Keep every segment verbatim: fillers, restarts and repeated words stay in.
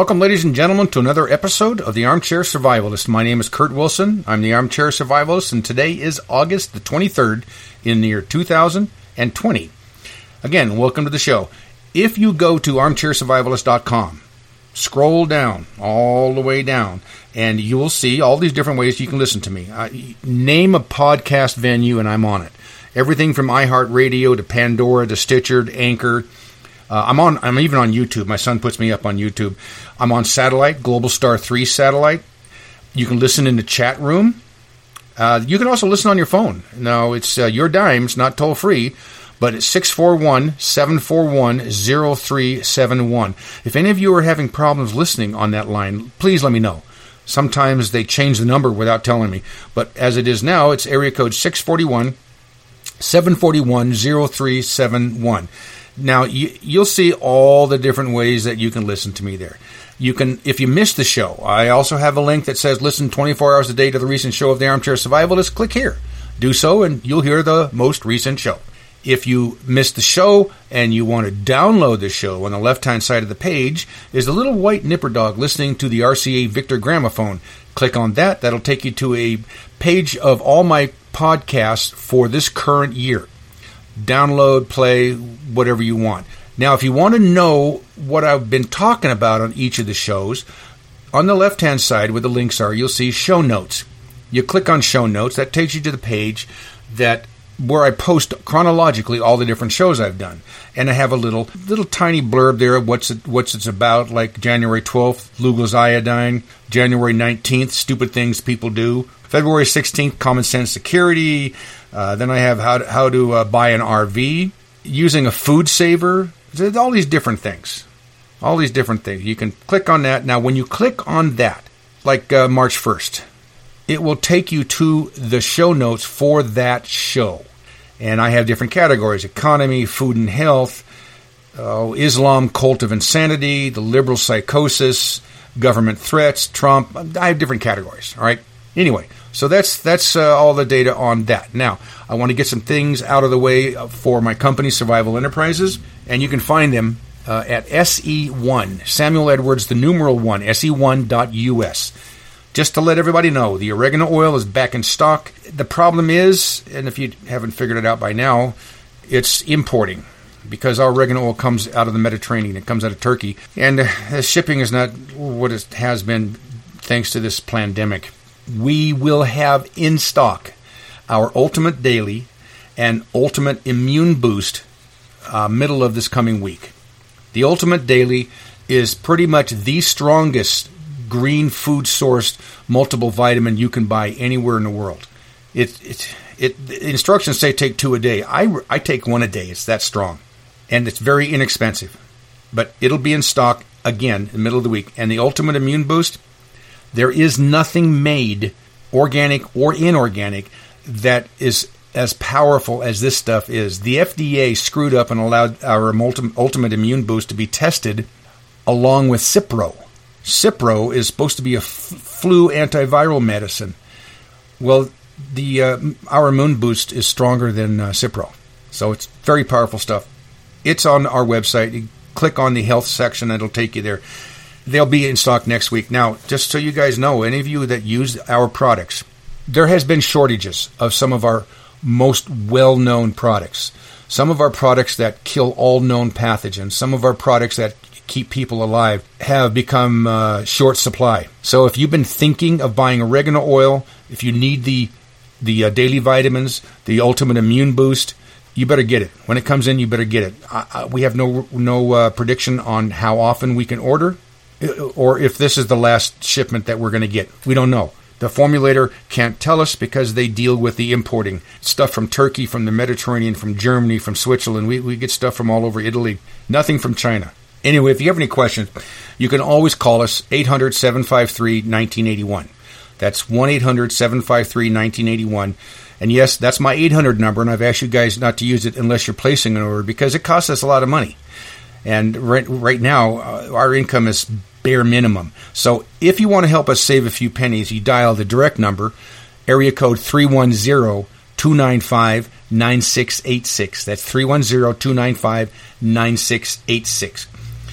Welcome, ladies and gentlemen, to another episode of The Armchair Survivalist. My name is Kurt Wilson. I'm the Armchair Survivalist, and today is August the twenty-third in the year two thousand twenty. Again, welcome to the show. If you go to armchair survivalist dot com, scroll down, all the way down, and you will see all these different ways you can listen to me. I, name a podcast venue, and I'm on it. Everything from iHeartRadio to Pandora to Stitcher to Anchor. Uh, I'm on. I'm even on YouTube. My son puts me up on YouTube. I'm on satellite, Global Star three satellite. You can listen in the chat room. Uh, you can also listen on your phone. Now, it's uh, your dimes, not toll-free, but it's six four one, seven four one, zero three seven one. If any of you are having problems listening on that line, please let me know. Sometimes they change the number without telling me. But as it is now, it's area code six four one, seven four one, zero three seven one. Now, you, you'll see all the different ways that you can listen to me there. You can, if you missed the show, I also have a link that says listen twenty-four hours a day to the recent show of The Armchair Survivalist. Click here. Do so, and you'll hear the most recent show. If you missed the show and you want to download the show, on the left-hand side of the page is the little white nipper dog listening to the R C A Victor gramophone. Click on that. That'll take you to a page of all my podcasts for this current year. Download, play, whatever you want. Now, if you want to know what I've been talking about on each of the shows, on the left-hand side where the links are, you'll see show notes. You click on show notes. That takes you to the page that where I post chronologically all the different shows I've done. And I have a little little tiny blurb there of what's it, what's it's about, like January twelfth, Lugol's Iodine, January nineteenth, Stupid Things People Do, February sixteenth, Common Sense Security. Uh, then I have how to, how to uh, buy an R V, using a food saver, all these different things. All these different things. You can click on that. Now, when you click on that, like uh, March first, it will take you to the show notes for that show. And I have different categories: economy, food and health, uh, Islam, cult of insanity, the liberal psychosis, government threats, Trump. I have different categories, all right? Anyway, so that's that's uh, all the data on that. Now, I want to get some things out of the way for my company, Survival Enterprises, and you can find them uh, at S E one, Samuel Edwards, the numeral one, S E one dot U S. Just to let everybody know, the oregano oil is back in stock. The problem is, and if you haven't figured it out by now, it's importing, because our oregano oil comes out of the Mediterranean. It comes out of Turkey, and uh, shipping is not what it has been thanks to this pandemic. We will have in stock our Ultimate Daily and Ultimate Immune Boost uh, middle of this coming week. The Ultimate Daily is pretty much the strongest green food-sourced multiple vitamin you can buy anywhere in the world. It, it, it, the instructions say take two a day. I, I take one a day. It's that strong. And it's very inexpensive. But it'll be in stock, again, in the middle of the week. And the Ultimate Immune Boost, there is nothing made, organic or inorganic, that is as powerful as this stuff is. The F D A screwed up and allowed our Ultimate Immune Boost to be tested along with Cipro. Cipro is supposed to be a f- flu antiviral medicine. Well, the uh, our Immune Boost is stronger than uh, Cipro. So it's very powerful stuff. It's on our website. You click on the health section, and it'll take you there. They'll be in stock next week. Now, just so you guys know, any of you that use our products, there has been shortages of some of our most well-known products. Some of our products that kill all known pathogens, some of our products that keep people alive have become uh, short supply. So if you've been thinking of buying oregano oil, if you need the the uh, daily vitamins, the Ultimate Immune Boost, you better get it. When it comes in, you better get it. I, I, we have no, no uh, prediction on how often we can order, or if this is the last shipment that we're going to get. We don't know. The formulator can't tell us because they deal with the importing. Stuff from Turkey, from the Mediterranean, from Germany, from Switzerland. We, we get stuff from all over Italy. Nothing from China. Anyway, if you have any questions, you can always call us, eight hundred, seven five three, one nine eight one. That's one eight hundred, seven five three, one nine eight one. And yes, that's my eight hundred number, and I've asked you guys not to use it unless you're placing an order because it costs us a lot of money. And right, right now, uh, our income is bare minimum. So if you want to help us save a few pennies, you dial the direct number, area code three one zero, two nine five, nine six eight six. That's three one zero, two nine five, nine six eight six.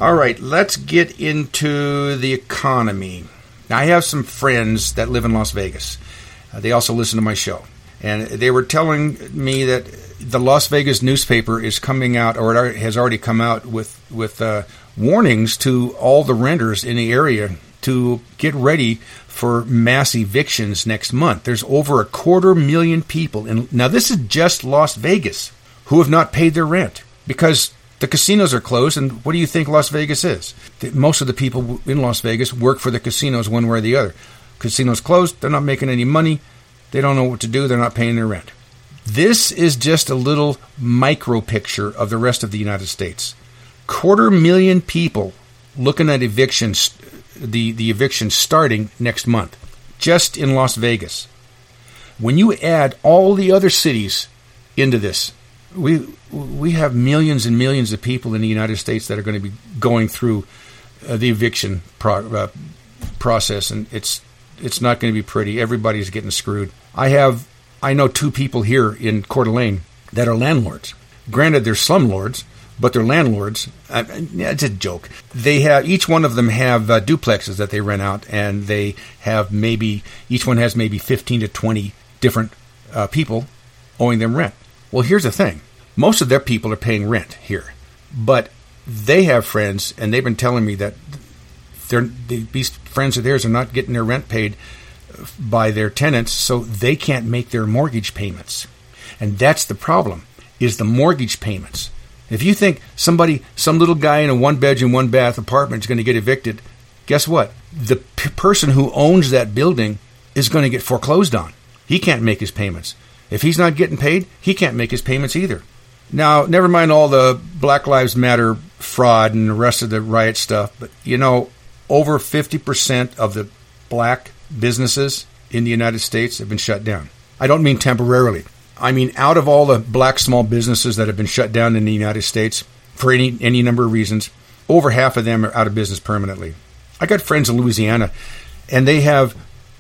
All right, let's get into the economy. Now, I have some friends that live in Las Vegas. Uh, they also listen to my show. And they were telling me that the Las Vegas newspaper is coming out, or it has already come out, with, with uh, warnings to all the renters in the area to get ready for mass evictions next month. There's over a quarter million people. In, now, this is just Las Vegas who have not paid their rent because the casinos are closed. And what do you think Las Vegas is? Most of the people in Las Vegas work for the casinos one way or the other. Casinos closed. They're not making any money. They don't know what to do. They're not paying their rent. This is just a little micro picture of the rest of the United States. Quarter million people looking at evictions, the, the eviction starting next month, just in Las Vegas. When you add all the other cities into this, we we have millions and millions of people in the United States that are going to be going through uh, the eviction pro- uh, process, and it's it's not going to be pretty. Everybody's getting screwed. I have I know two people here in Coeur d'Alene that are landlords. Granted, they're slumlords, but they're landlords. I, it's a joke. They have each one of them have uh, duplexes that they rent out, and they have maybe each one has maybe fifteen to twenty different uh, people owing them rent. Well, here's the thing. Most of their people are paying rent here, but they have friends, and they've been telling me that they're, these friends of theirs are not getting their rent paid by their tenants, so they can't make their mortgage payments. And that's the problem, is the mortgage payments. If you think somebody, some little guy in a one-bedroom, one-bath apartment is going to get evicted, guess what? The p- person who owns that building is going to get foreclosed on. He can't make his payments. If he's not getting paid, he can't make his payments either. Now, never mind all the Black Lives Matter fraud and the rest of the riot stuff, but, you know, over fifty percent of the black businesses in the United States have been shut down. I don't mean temporarily. I mean, out of all the black small businesses that have been shut down in the United States for any any number of reasons, over half of them are out of business permanently. I got friends in Louisiana, and they have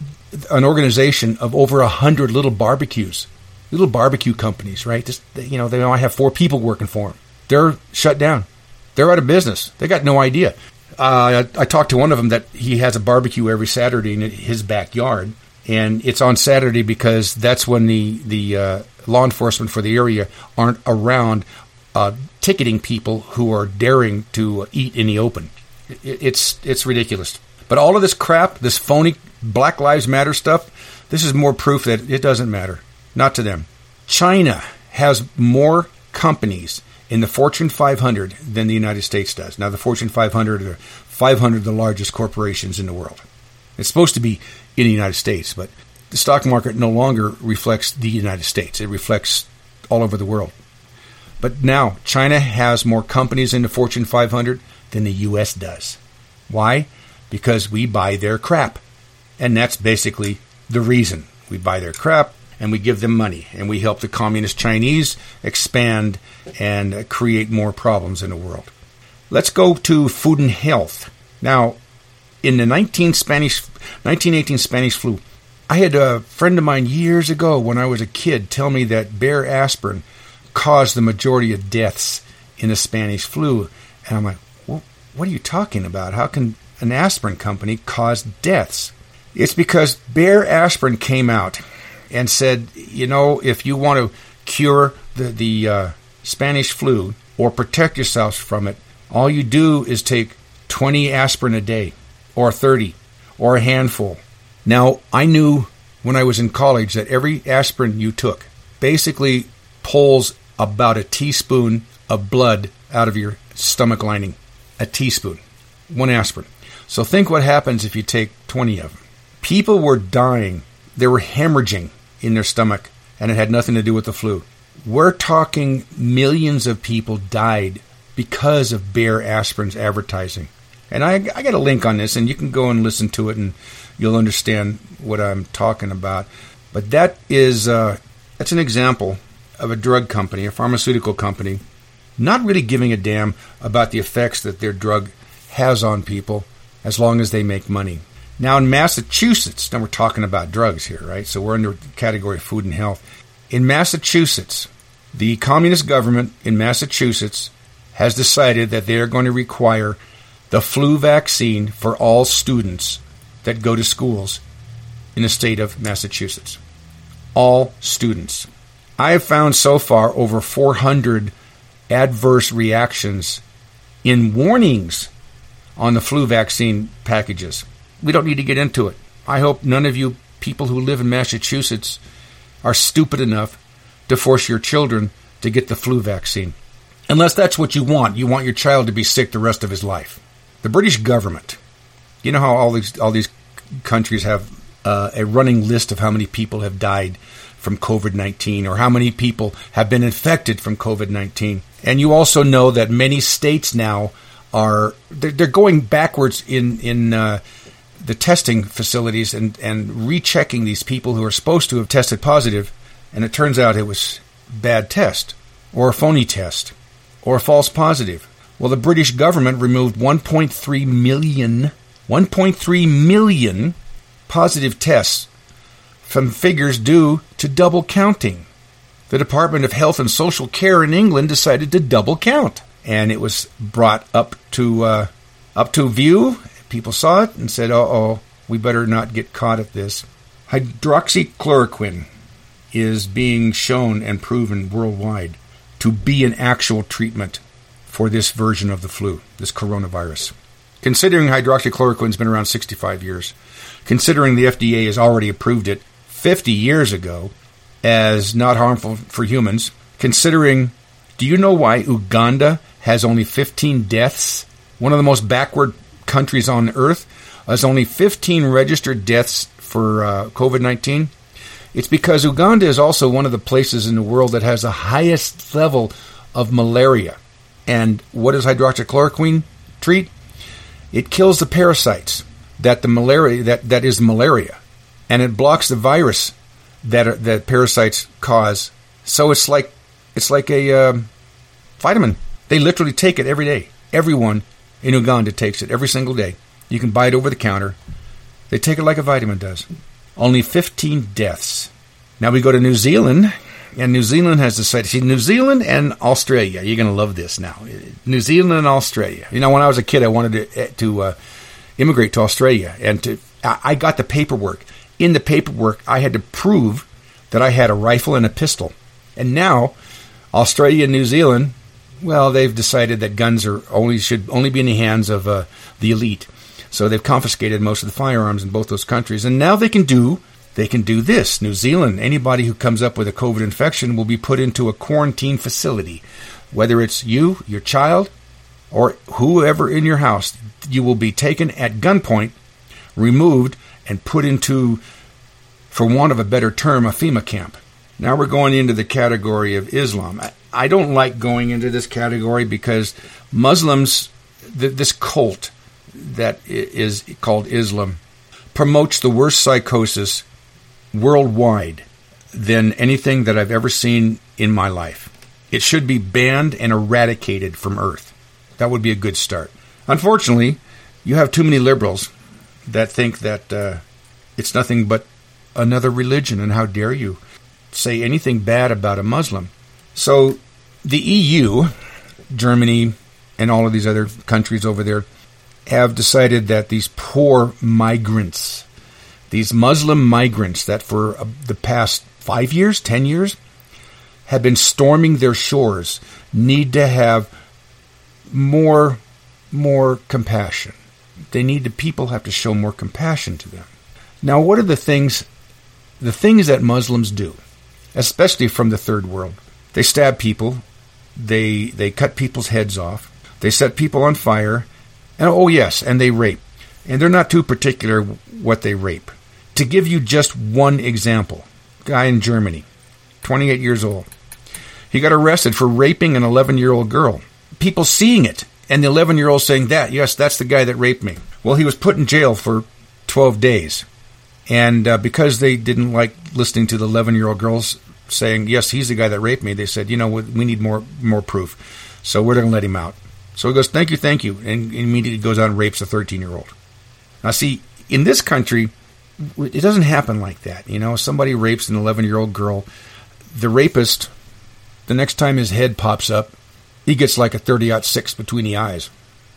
an organization of over a hundred little barbecues, little barbecue companies, right? Just, you know, they might have four people working for them. They're shut down. They're out of business. They got no idea. Uh, I, I talked to one of them that he has a barbecue every Saturday in his backyard, and it's on Saturday because that's when the the uh, law enforcement for the area aren't around uh, ticketing people who are daring to eat in the open. It, it's it's ridiculous. But all of this crap, this phony Black Lives Matter stuff, this is more proof that it doesn't matter. Not to them. China has more companies in the Fortune five hundred than the United States does. Now, the Fortune five hundred are five hundred of the largest corporations in the world. It's supposed to be in the United States, but the stock market no longer reflects the United States. It reflects all over the world. But now, China has more companies in the Fortune five hundred than the U S does. Why? Because we buy their crap. And that's basically the reason. We buy their crap, and we give them money, and we help the communist Chinese expand and create more problems in the world. Let's go to food and health. Now, in the nineteen eighteen Spanish flu, I had a friend of mine years ago when I was a kid tell me that Bayer aspirin caused the majority of deaths in the Spanish flu. And I'm like, well, what are you talking about? How can an aspirin company cause deaths? It's because Bayer aspirin came out and said, you know, if you want to cure the, the uh, Spanish flu or protect yourselves from it, all you do is take twenty aspirin a day or thirty or a handful. Now, I knew when I was in college that every aspirin you took basically pulls about a teaspoon of blood out of your stomach lining. A teaspoon. One aspirin. So think what happens if you take twenty of them. People were dying. They were hemorrhaging in their stomach, and it had nothing to do with the flu. We're talking millions of people died because of Bayer aspirin's advertising. And I, I got a link on this, and you can go and listen to it, and you'll understand what I'm talking about. But that is uh, that's an example of a drug company, a pharmaceutical company, not really giving a damn about the effects that their drug has on people as long as they make money. Now, in Massachusetts, now we're talking about drugs here, right? So we're under the category of food and health. In Massachusetts, the communist government in Massachusetts has decided that they are going to require the flu vaccine for all students that go to schools in the state of Massachusetts. All students. I have found so far over four hundred adverse reactions in warnings on the flu vaccine packages. We don't need to get into it. I hope none of you people who live in Massachusetts are stupid enough to force your children to get the flu vaccine. Unless that's what you want. You want your child to be sick the rest of his life. The British government, you know how all these all these countries have uh, a running list of how many people have died from covid nineteen or how many people have been infected from covid nineteen. And you also know that many states now are they're, they're going backwards in in uh, the testing facilities and, and rechecking these people who are supposed to have tested positive, and it turns out it was bad test or a phony test or a false positive. Well, the British government removed one point three million, one point three million positive tests from figures due to double counting. The Department of Health and Social Care in England decided to double count, and it was brought up to uh, up to view. People saw it and said, "Uh-oh, we better not get caught at this." Hydroxychloroquine is being shown and proven worldwide to be an actual treatment for this version of the flu, this coronavirus. Considering hydroxychloroquine's been around sixty-five years, considering the F D A has already approved it fifty years ago as not harmful for humans, considering, do you know why Uganda has only fifteen deaths? One of the most backward countries on earth has only fifteen registered deaths for uh, covid nineteen. It's because Uganda is also one of the places in the world that has the highest level of malaria. And what does hydroxychloroquine treat? It kills the parasites that the malaria that, that is malaria, and it blocks the virus that are, that parasites cause. So it's like it's like a uh, vitamin. They literally take it every day. Everyone in Uganda takes it every single day. You can buy it over the counter. They take it like a vitamin does. Only fifteen deaths. Now we go to New Zealand, and New Zealand has decided. See, New Zealand and Australia. You're going to love this now. New Zealand and Australia. You know, when I was a kid, I wanted to to uh, immigrate to Australia, and to I got the paperwork. In the paperwork, I had to prove that I had a rifle and a pistol. And now, Australia and New Zealand, well, they've decided that guns are only should only be in the hands of uh, the elite. So they've confiscated most of the firearms in both those countries. And now they can do they can do this. New Zealand, anybody who comes up with a COVID infection will be put into a quarantine facility. Whether it's you, your child, or whoever in your house, you will be taken at gunpoint, removed, and put into, for want of a better term, a FEMA camp. Now we're going into the category of Islam. I, I don't like going into this category because Muslims, th- this cult that is called Islam, promotes the worst psychosis worldwide than anything that I've ever seen in my life. It should be banned and eradicated from Earth. That would be a good start. Unfortunately, you have too many liberals that think that uh, it's nothing but another religion, and how dare you say anything bad about a Muslim. So the E U, Germany, and all of these other countries over there have decided that these poor migrants, these Muslim migrants that for uh, the past five years, ten years, have been storming their shores, need to have more, more compassion. They need the people have to show more compassion to them. Now, what are the things, the things that Muslims do, especially from the third world? They stab people, they they cut people's heads off, they set people on fire, and oh yes, and they rape. And they're not too particular what they rape. To give you just one example, guy in Germany, twenty-eight years old. He got arrested for raping an eleven-year-old girl. People seeing it, and the eleven-year-old saying that, yes, that's the guy that raped me. Well, he was put in jail for twelve days. And uh, because they didn't like listening to the eleven-year-old girls saying, yes, he's the guy that raped me, they said, you know, we need more more proof. So we're going to let him out. So he goes, thank you, thank you, and immediately goes out and rapes a thirteen-year-old. Now, see, in this country, it doesn't happen like that. You know, somebody rapes an eleven-year-old girl. The rapist, the next time his head pops up, he gets like a thirty aught six between the eyes.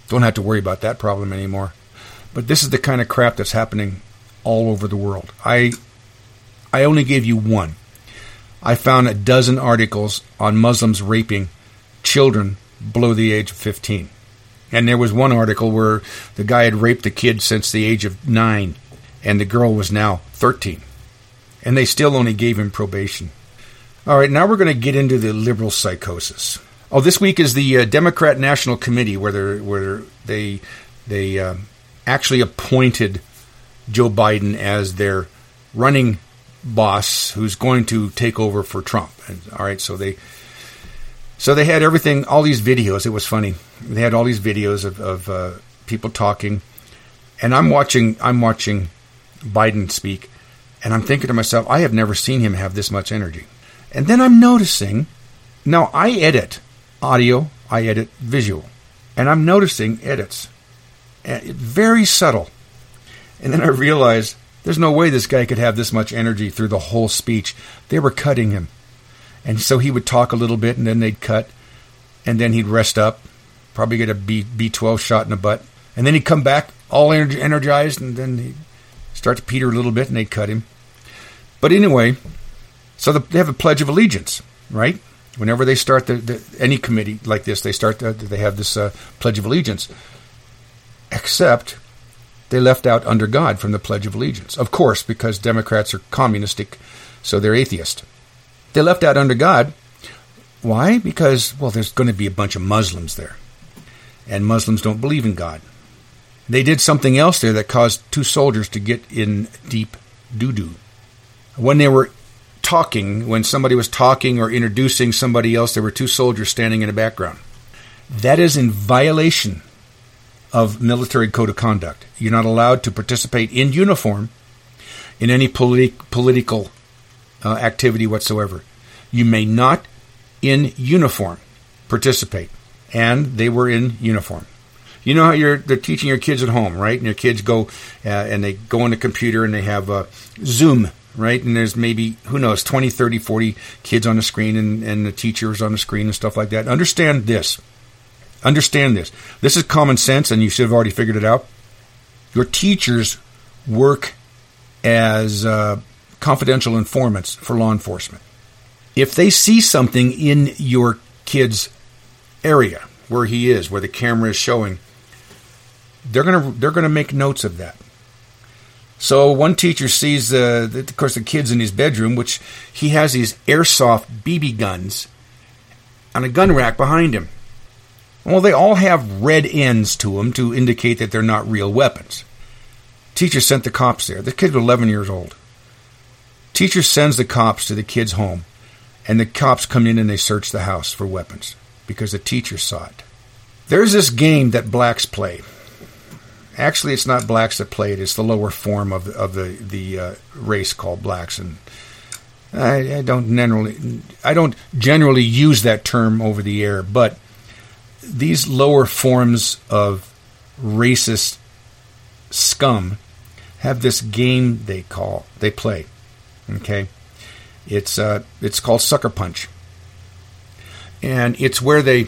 Don't have to worry about that problem anymore. But this is the kind of crap that's happening all over the world. I I only gave you one. I found a dozen articles on Muslims raping children below the age of fifteen. And there was one article where the guy had raped the kid since the age of nine, and the girl was now thirteen. And they still only gave him probation. All right, now we're going to get into the liberal psychosis. Oh, this week is the uh, Democrat National Committee, where, they're, where they they uh, actually appointed Joe Biden as their running boss, who's going to take over for Trump. And, all right, so they so they had everything, all these videos. It was funny. They had all these videos of, of uh, people talking, and I'm watching. I'm watching Biden speak, and I'm thinking to myself, I have never seen him have this much energy. And then I'm noticing. Now I edit audio, I edit visual, and I'm noticing edits, very subtle. And then I realized there's no way this guy could have this much energy through the whole speech. They were cutting him. And so he would talk a little bit, and then they'd cut, and then he'd rest up, probably get a B, B twelve shot in the butt, and then he'd come back all energized, and then he'd start to peter a little bit, and they'd cut him. But anyway, so the, they have a Pledge of Allegiance, right? Whenever they start the, the, any committee like this, they start the, they have this uh, Pledge of Allegiance. Except they left out "under God" from the Pledge of Allegiance. Of course, because Democrats are communistic, so they're atheist. They left out "under God." Why? Because, well, there's going to be a bunch of Muslims there. And Muslims don't believe in God. They did something else there that caused two soldiers to get in deep doo-doo. When they were talking, when somebody was talking or introducing somebody else, there were two soldiers standing in the background. That is in violation of military code of conduct. You're not allowed to participate in uniform in any politi- political uh, activity whatsoever. You may not, in uniform, participate. And they were in uniform. You know how you're they're teaching your kids at home, right? And your kids go uh, and they go on the computer and they have uh, Zoom, right? And there's maybe, who knows, twenty, thirty, forty kids on the screen, and, and the teachers on the screen and stuff like that. Understand this. Understand this. This is common sense, and you should have already figured it out. Your teachers work as uh, confidential informants for law enforcement. If they see something in your kid's area, where he is, where the camera is showing, they're gonna they're gonna make notes of that. So one teacher sees, uh, the, of course, the kid's in his bedroom, which he has these airsoft B B guns on a gun rack behind him. Well, they all have red ends to them to indicate that they're not real weapons. Teacher sent the cops there. The kid was eleven years old. Teacher sends the cops to the kid's home, and the cops come in and they search the house for weapons because the teacher saw it. There's this game that blacks play. Actually, it's not blacks that play it. It's the lower form of the, of the the uh, race called blacks, and I, I don't generally I don't generally use that term over the air, but these lower forms of racist scum have this game they call they play. Okay, it's uh, it's called Sucker Punch, and it's where they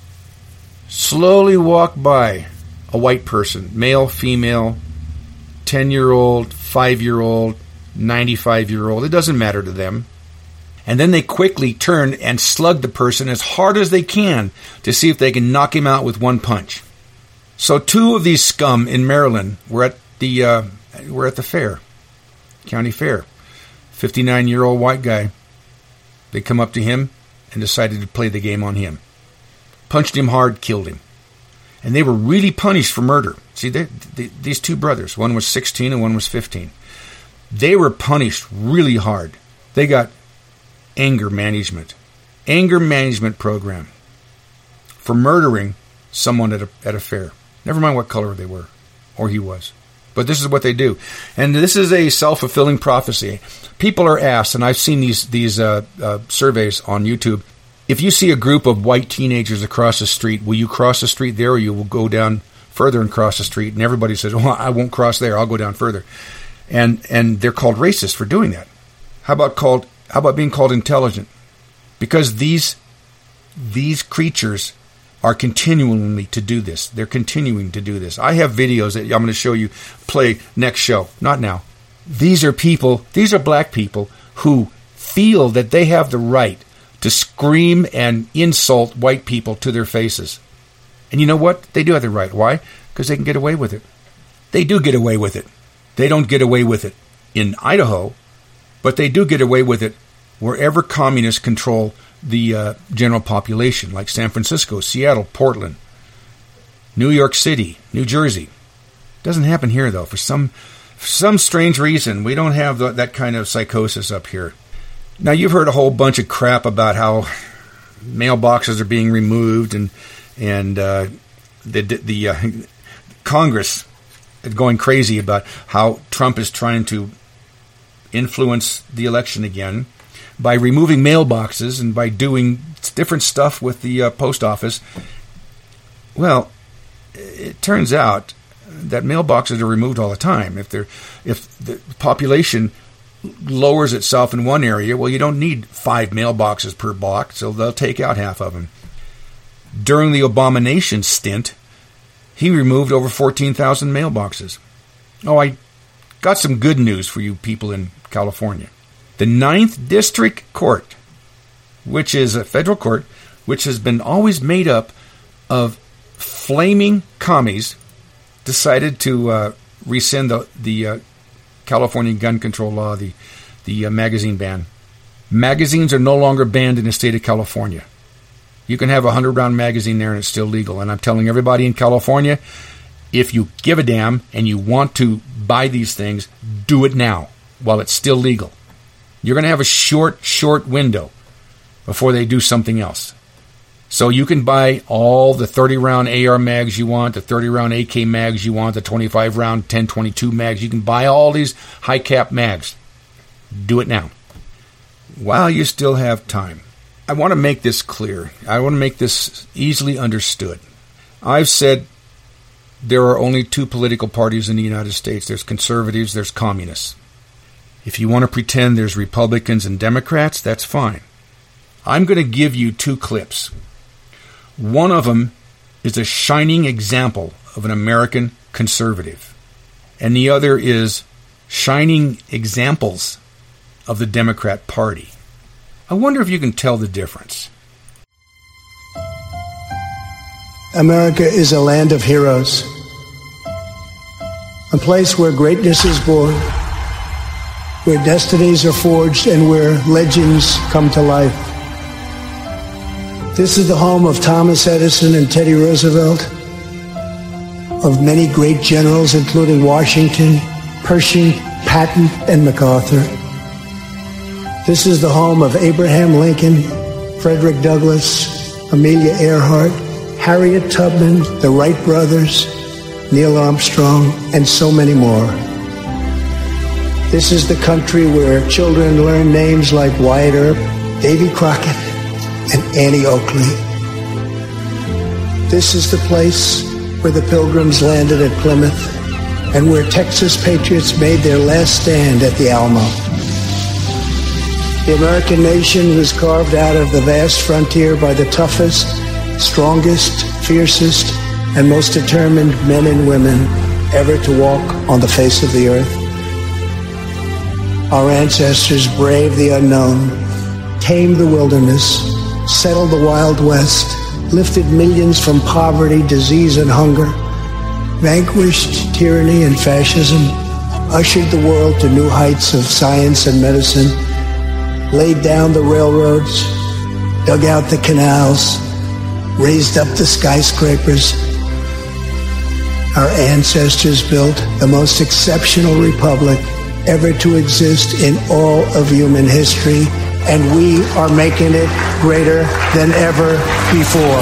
slowly walk by a white person, male, female, ten-year-old, five-year-old, ninety-five-year-old. It doesn't matter to them. And then they quickly turn and slug the person as hard as they can to see if they can knock him out with one punch. So two of these scum in Maryland were at the uh, were at the fair, county fair. fifty-nine-year-old white guy. They come up to him and decided to play the game on him. Punched him hard, killed him. And they were really punished for murder. See, they, they, these two brothers, one was sixteen and one was fifteen. They were punished really hard. They got anger management, anger management program for murdering someone at a, at a fair. Never mind what color they were, or he was. But this is what they do. And this is a self-fulfilling prophecy. People are asked, and I've seen these, these uh, uh, surveys on YouTube, if you see a group of white teenagers across the street, will you cross the street there, or you will go down further and cross the street? And everybody says, well, I won't cross there, I'll go down further. And and they're called racist for doing that. How about called how about being called intelligent? Because these these creatures are continuing to do this. They're continuing to do this. I have videos that I'm going to show you, play next show. Not now. These are people, these are black people who feel that they have the right to scream and insult white people to their faces. And you know what? They do have the right. Why? Because they can get away with it. They do get away with it. They don't get away with it in Idaho, but they do get away with it wherever communists control the uh, general population, like San Francisco, Seattle, Portland, New York City, New Jersey. Doesn't happen here, though. For some for some strange reason, we don't have the, that kind of psychosis up here. Now, you've heard a whole bunch of crap about how mailboxes are being removed and and uh, the the uh, Congress going crazy about how Trump is trying to influence the election again by removing mailboxes and by doing different stuff with the uh, post office. Well, it turns out that mailboxes are removed all the time. If they're if the population lowers itself in one area, well, you don't need five mailboxes per block, so they'll take out half of them. During the Abomination stint, he removed over fourteen thousand mailboxes. Oh, I got some good news for you people in California. The Ninth District Court, which is a federal court, which has been always made up of flaming commies, decided to uh, rescind the, the uh, California gun control law, the, the uh, magazine ban. Magazines are no longer banned in the state of California. You can have a hundred-round magazine there and it's still legal. And I'm telling everybody in California, if you give a damn and you want to buy these things, do it now while it's still legal. You're going to have a short, short window before they do something else. So you can buy all the thirty-round A R mags you want, the thirty-round A K mags you want, the twenty-five-round ten twenty-two mags. You can buy all these high-cap mags. Do it now while you still have time. I want to make this clear. I want to make this easily understood. I've said there are only two political parties in the United States. There's conservatives, there's communists. If you want to pretend there's Republicans and Democrats, that's fine. I'm going to give you two clips. One of them is a shining example of an American conservative, and the other is shining examples of the Democrat Party. I wonder if you can tell the difference. America is a land of heroes, a place where greatness is born, where destinies are forged, and where legends come to life. This is the home of Thomas Edison and Teddy Roosevelt, of many great generals, including Washington, Pershing, Patton, and MacArthur. This is the home of Abraham Lincoln, Frederick Douglass, Amelia Earhart, Harriet Tubman, the Wright brothers, Neil Armstrong, and so many more. This is the country where children learn names like Wyatt Earp, Davy Crockett, and Annie Oakley. This is the place where the Pilgrims landed at Plymouth and where Texas patriots made their last stand at the Alamo. The American nation was carved out of the vast frontier by the toughest, strongest, fiercest, and most determined men and women ever to walk on the face of the earth. Our ancestors braved the unknown, tamed the wilderness, settled the Wild West, lifted millions from poverty, disease, and hunger, vanquished tyranny and fascism, ushered the world to new heights of science and medicine, laid down the railroads, dug out the canals, raised up the skyscrapers. Our ancestors built the most exceptional republic ever to exist in all of human history, and we are making it greater than ever before.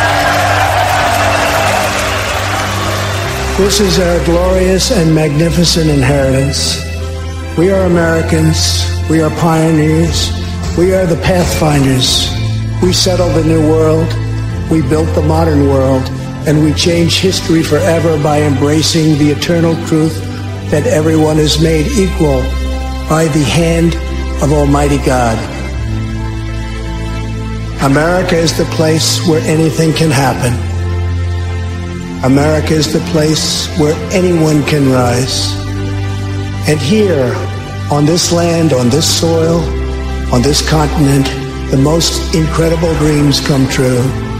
This is our glorious and magnificent inheritance. We are Americans. We are pioneers. We are the pathfinders. We settled the new world. We built the modern world. And we changed history forever by embracing the eternal truth that everyone is made equal by the hand of Almighty God. America is the place where anything can happen. America is the place where anyone can rise. And here, on this land, on this soil, on this continent, the most incredible dreams come true.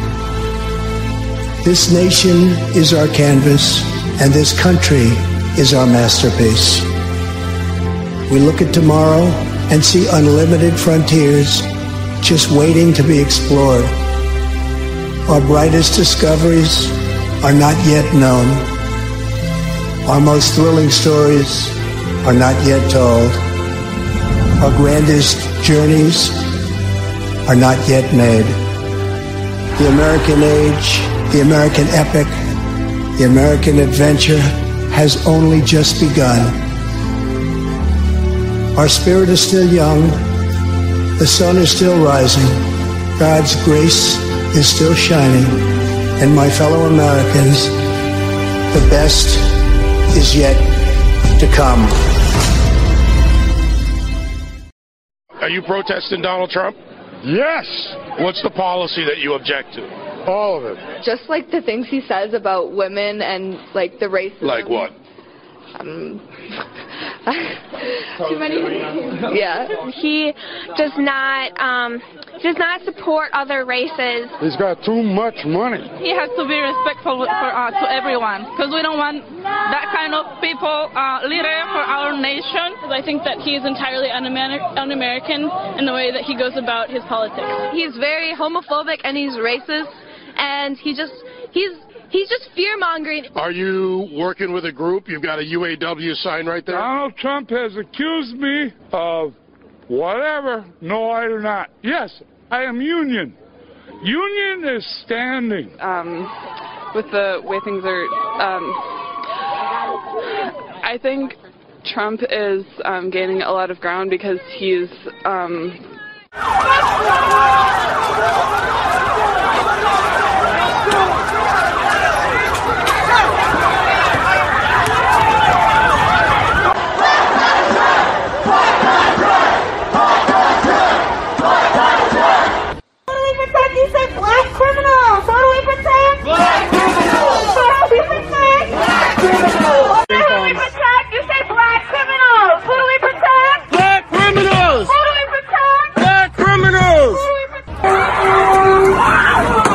This nation is our canvas, and this country is our masterpiece. We look at tomorrow and see unlimited frontiers just waiting to be explored. Our brightest discoveries are not yet known. Our most thrilling stories are not yet told. Our grandest journeys are not yet made. The American age, the American epic, the American adventure has only just begun. Our spirit is still young. The sun is still rising. God's grace is still shining. And my fellow Americans, the best is yet to come. Are you protesting Donald Trump? Yes. What's the policy that you object to? All of it. Just like the things he says about women and like the racism. Like what? Um, too many. Yeah. He does not um, does not support other races. He's got too much money. He has to be respectful for uh, to everyone, because we don't want that kind of people uh, leader for our nation. I think that he is entirely un-Amer- un-American in the way that he goes about his politics. He's very homophobic and he's racist, and he just he's. He's just fear-mongering. Are you working with a group? You've got a U A W sign right there? Donald Trump has accused me of whatever. No, I do not. Yes, I am union. Union is standing. Um, with the way things are, um, I think Trump is um, gaining a lot of ground because he's... Um, You say black criminals. Who do we protect? Black criminals. Who do we protect? Black criminals. Who do we protect? You say black criminals. Who do we protect? Black criminals. Who do we protect? Black criminals. Who do we protect?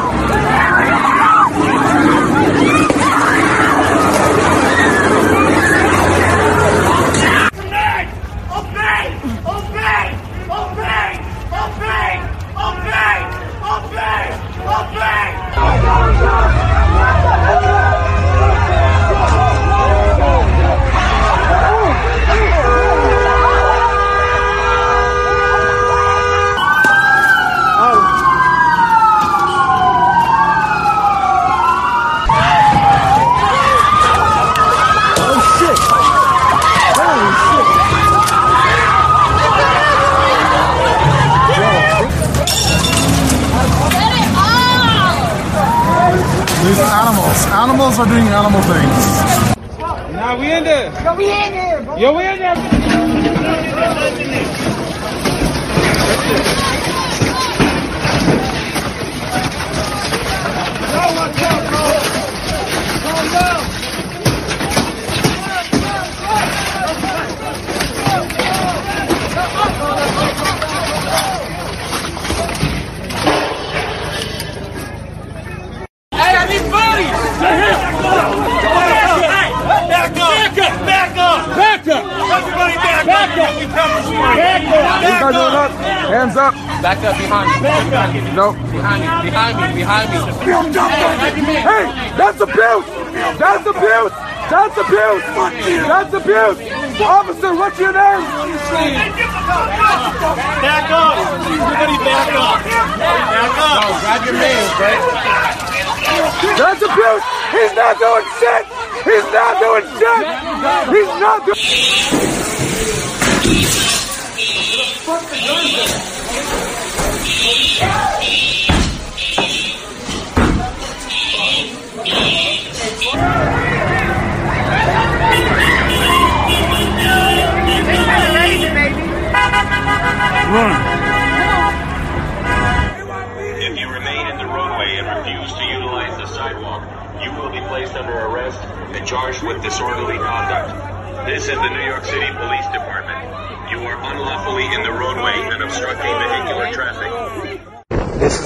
These animals. Animals are doing animal things. Nah, we in there. Yo, we in there, bro. Yo, we in there. Yo, what's up, bro? Calm down. Hey, I need bodies. Back up. Back up. Back up. Back up. Everybody back, back up. up. Back up. You guys doing up? Hands up. Back up behind me. Back up. Nope. Behind me. Behind me. Behind me. Hey, that's abuse. That's abuse. That's abuse. That's abuse. Officer, what's your name? Back up. Everybody back up. Back up. No, grab your hands, right? That's abuse. He's not doing shit. He's not doing shit. He's not doing. Run.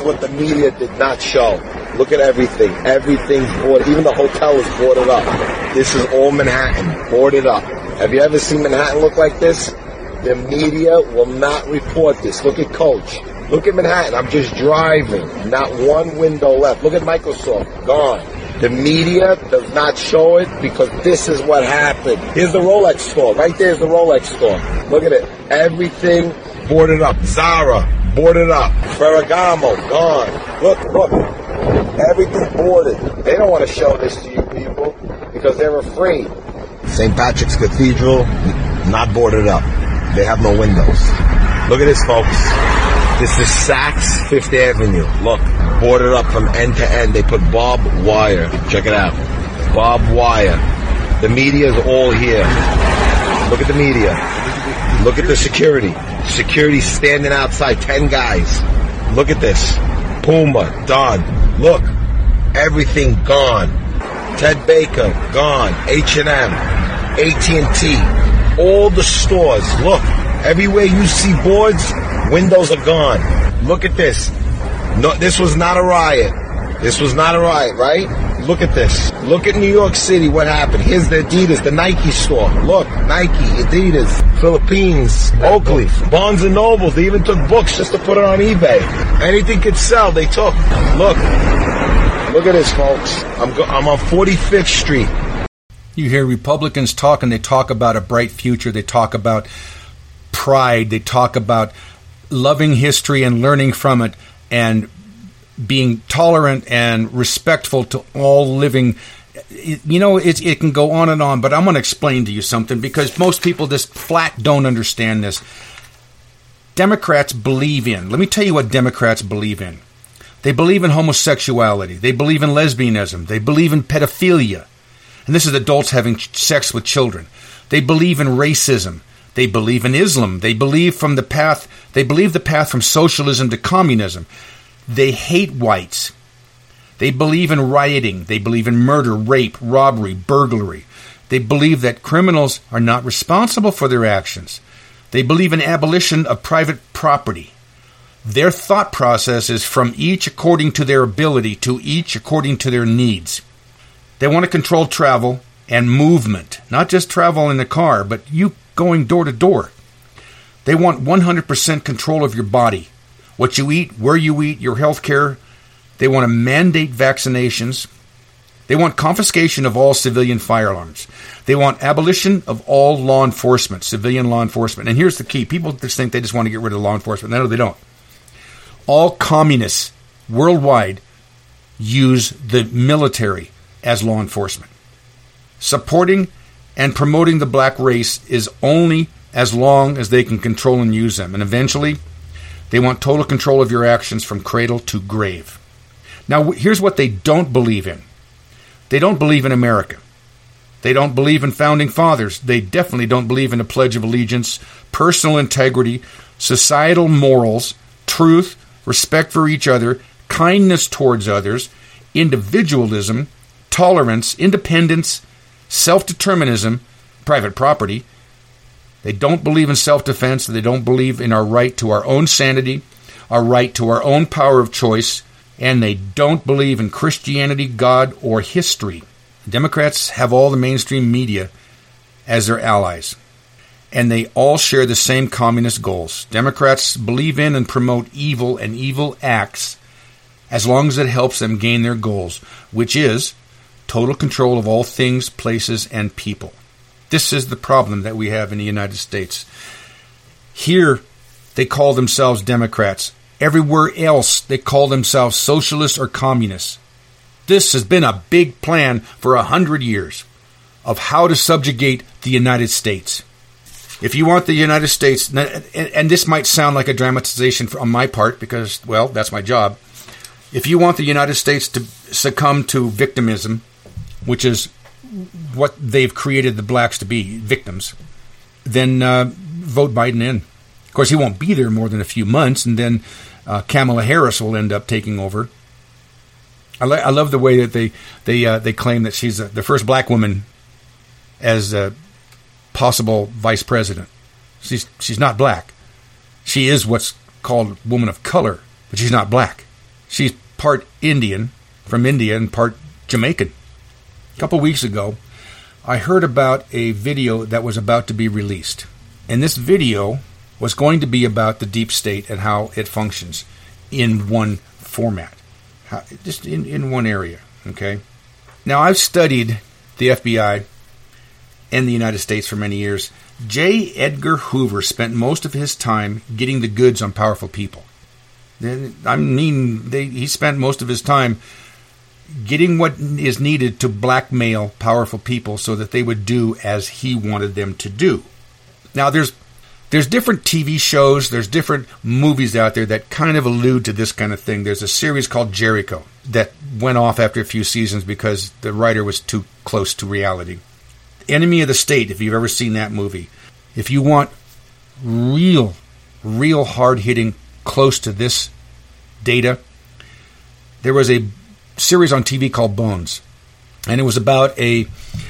what the media did not show. Look at everything. Everything's boarded. Even the hotel is boarded up. This is all Manhattan, boarded up. Have you ever seen Manhattan look like this? The media will not report this. Look at Coach. Look at Manhattan. I'm just driving. Not one window left. Look at Microsoft. Gone. The media does not show it because this is what happened. Here's the Rolex store. Right there's the Rolex store. Look at it. Everything boarded up. Zara, boarded up. Ferragamo, gone. Look, look. Everything boarded. They don't want to show this to you people because they're afraid. Saint Patrick's Cathedral, not boarded up. They have no windows. Look at this, folks. This is Saks Fifth Avenue. Look, boarded up from end to end. They put barbed wire. Check it out. Barbed wire. The media is all here. Look at the media. Look at the security. Security standing outside. Ten guys. Look at this. Puma, done. Look. Everything gone. Ted Baker, gone. H and M. A T and T. All the stores. Look. Everywhere you see boards, windows are gone. Look at this. No, this was not a riot. This was not a riot, right? Look at this. Look at New York City, what happened. Here's the Adidas, the Nike store. Look, Nike, Adidas, Philippines, Oakley, Barnes and Noble. They even took books just to put it on eBay. Anything could sell, they took. Look. Look at this, folks. I'm, go- I'm on forty-fifth Street. You hear Republicans talk, and they talk about a bright future. They talk about pride. They talk about loving history and learning from it and being tolerant and respectful to all living. You know, it, it can go on and on, but I'm going to explain to you something because most people just flat don't understand this. Democrats believe in, let me tell you what Democrats believe in. They believe in homosexuality. They believe in lesbianism. They believe in pedophilia. And this is adults having sex with children. They believe in racism. They believe in Islam. They believe from the path, they believe the path from socialism to communism. They hate whites. They believe in rioting. They believe in murder, rape, robbery, burglary. They believe that criminals are not responsible for their actions. They believe in abolition of private property. Their thought process is from each according to their ability, to each according to their needs. They want to control travel and movement, not just travel in the car, but you going door to door. They want one hundred percent control of your body, what you eat, where you eat, your health care. They want to mandate vaccinations. They want confiscation of all civilian firearms. They want abolition of all law enforcement, civilian law enforcement. And here's the key. People just think they just want to get rid of law enforcement. No, they don't. All communists worldwide use the military as law enforcement. Supporting and promoting the black race is only as long as they can control and use them. And eventually, they want total control of your actions from cradle to grave. Now, here's what they don't believe in. They don't believe in America. They don't believe in founding fathers. They definitely don't believe in a Pledge of Allegiance, personal integrity, societal morals, truth, respect for each other, kindness towards others, individualism, tolerance, independence, self-determinism, private property. They don't believe in self-defense. They don't believe in our right to our own sanity, our right to our own power of choice, and they don't believe in Christianity, God, or history. Democrats have all the mainstream media as their allies, and they all share the same communist goals. Democrats believe in and promote evil and evil acts as long as it helps them gain their goals, which is total control of all things, places, and people. This is the problem that we have in the United States. Here, they call themselves Democrats. Everywhere else, they call themselves socialists or communists. This has been a big plan for a hundred years of how to subjugate the United States. If you want the United States, and this might sound like a dramatization on my part because, well, that's my job. If you want the United States to succumb to victimism, which is what they've created the blacks to be, victims, then uh, vote Biden in. Of course, he won't be there more than a few months, and then uh, Kamala Harris will end up taking over. I, lo- I love the way that they they uh, they claim that she's uh, the first black woman as a possible vice president. She's she's not black. She is what's called woman of color, but she's not black. She's part Indian, from India, and part Jamaican. A couple weeks ago, I heard about a video that was about to be released. And this video was going to be about the deep state and how it functions in one format. How, just in, in one area, okay? Now, I've studied the F B I and the United States for many years. J. Edgar Hoover spent most of his time getting the goods on powerful people. I mean, they, he spent most of his time getting what is needed to blackmail powerful people so that they would do as he wanted them to do. Now, there's there's different T V shows, there's different movies out there that kind of allude to this kind of thing. There's a series called Jericho that went off after a few seasons because the writer was too close to reality. Enemy of the State, if you've ever seen that movie. If you want real, real hard-hitting, close to this data, there was a series on T V called Bones, and it was about a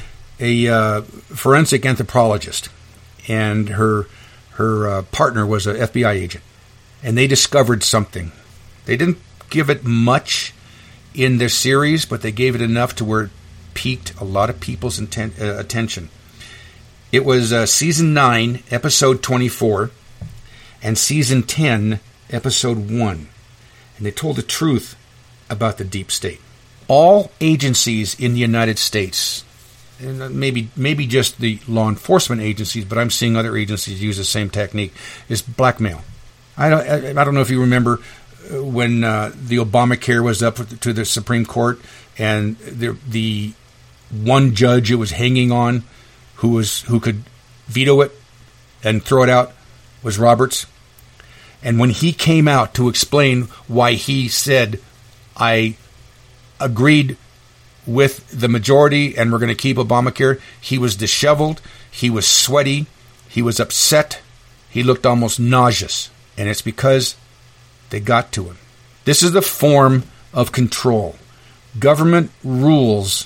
a uh, forensic anthropologist, and her her uh, partner was an F B I agent, and they discovered something. They didn't give it much in their series, but they gave it enough to where it piqued a lot of people's inten- uh, attention. It was uh, season nine, episode twenty-four, and season ten, episode one. And they told the truth about the deep state. All agencies in the United States, and maybe maybe just the law enforcement agencies, but I'm seeing other agencies use the same technique, is blackmail. I don't, I, I don't know if you remember when uh, the Obamacare was up to the Supreme Court, and the, the one judge it was hanging on who was who could veto it and throw it out was Roberts. And when he came out to explain why he said, I agreed with the majority and we're going to keep Obamacare, he was disheveled, he was sweaty, he was upset, he looked almost nauseous. And it's because they got to him. This is the form of control. Government rules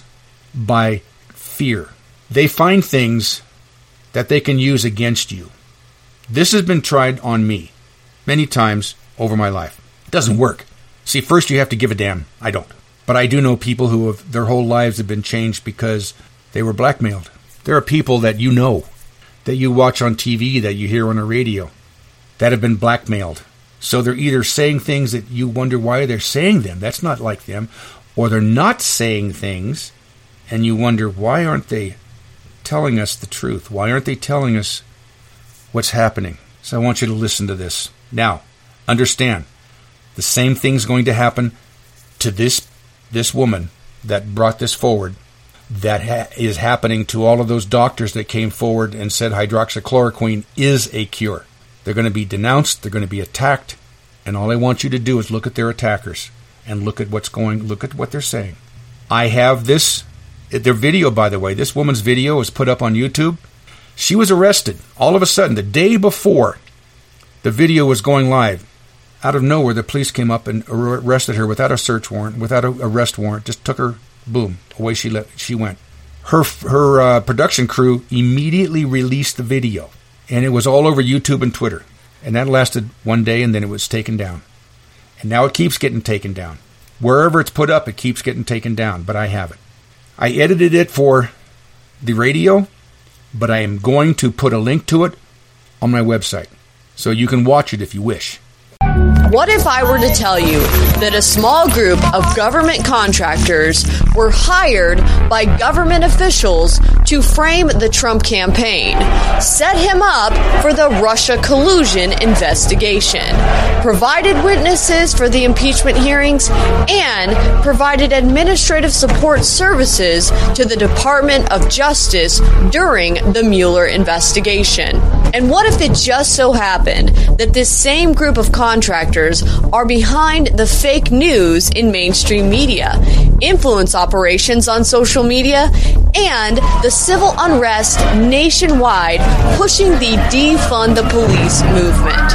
by fear. They find things that they can use against you. This has been tried on me many times over my life. It doesn't work. See, first you have to give a damn. I don't. But I do know people who have their whole lives have been changed because they were blackmailed. There are people that you know, that you watch on T V, that you hear on the radio, that have been blackmailed. So they're either saying things that you wonder why they're saying them. That's not like them. Or they're not saying things and you wonder, why aren't they telling us the truth? Why aren't they telling us what's happening? So I want you to listen to this. Now, understand, the same thing's going to happen to this this woman that brought this forward that ha- is happening to all of those doctors that came forward and said hydroxychloroquine is a cure. They're going to be denounced, they're going to be attacked, and all I want you to do is look at their attackers and look at what's going, look at what they're saying. I have this, their video, by the way, this woman's video was put up on YouTube. She was arrested all of a sudden the day before the video was going live. Out of nowhere, the police came up and arrested her without a search warrant, without an arrest warrant. Just took her, boom, away she let, she went. Her her uh, production crew immediately released the video, and it was all over YouTube and Twitter. And that lasted one day, and then it was taken down. And now it keeps getting taken down. Wherever it's put up, it keeps getting taken down, but I have it. I edited it for the radio, but I am going to put a link to it on my website, so you can watch it if you wish. What if I were to tell you that a small group of government contractors were hired by government officials to frame the Trump campaign, set him up for the Russia collusion investigation, provided witnesses for the impeachment hearings, and provided administrative support services to the Department of Justice during the Mueller investigation? And what if it just so happened that this same group of contractors are behind the fake news in mainstream media, influence operations on social media, and the civil unrest nationwide pushing the defund the police movement?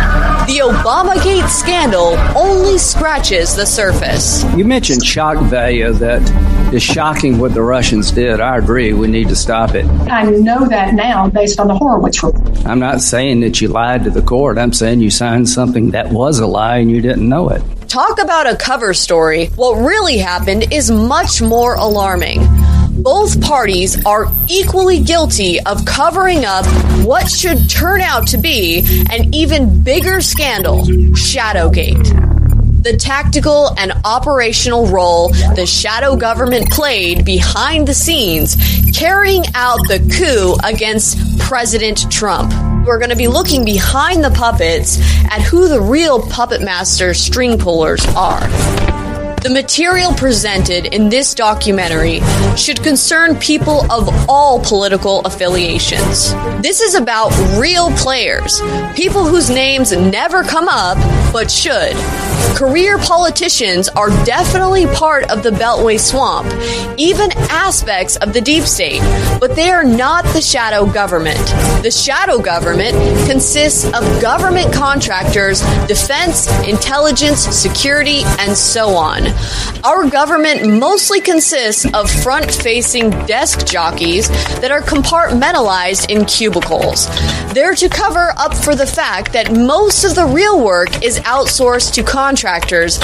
The Obamagate scandal only scratches the surface. You mentioned shock value. That is shocking what the Russians did. I agree. We need to stop it. I know that now based on the Horowitz report. I'm not saying that you lied to the court. I'm saying you signed something that was a lie and you didn't know it. Talk about a cover story. What really happened is much more alarming. Both parties are equally guilty of covering up what should turn out to be an even bigger scandal, Shadowgate. The tactical and operational role the shadow government played behind the scenes, carrying out the coup against President Trump. We're going to be looking behind the puppets at who the real puppet master string pullers are. The material presented in this documentary should concern people of all political affiliations. This is about real players, people whose names never come up, but should. Career politicians are definitely part of the Beltway swamp, even aspects of the deep state, but they are not the shadow government. The shadow government consists of government contractors, defense, intelligence, security, and so on. Our government mostly consists of front-facing desk jockeys that are compartmentalized in cubicles. They're to cover up for the fact that most of the real work is outsourced to contractors,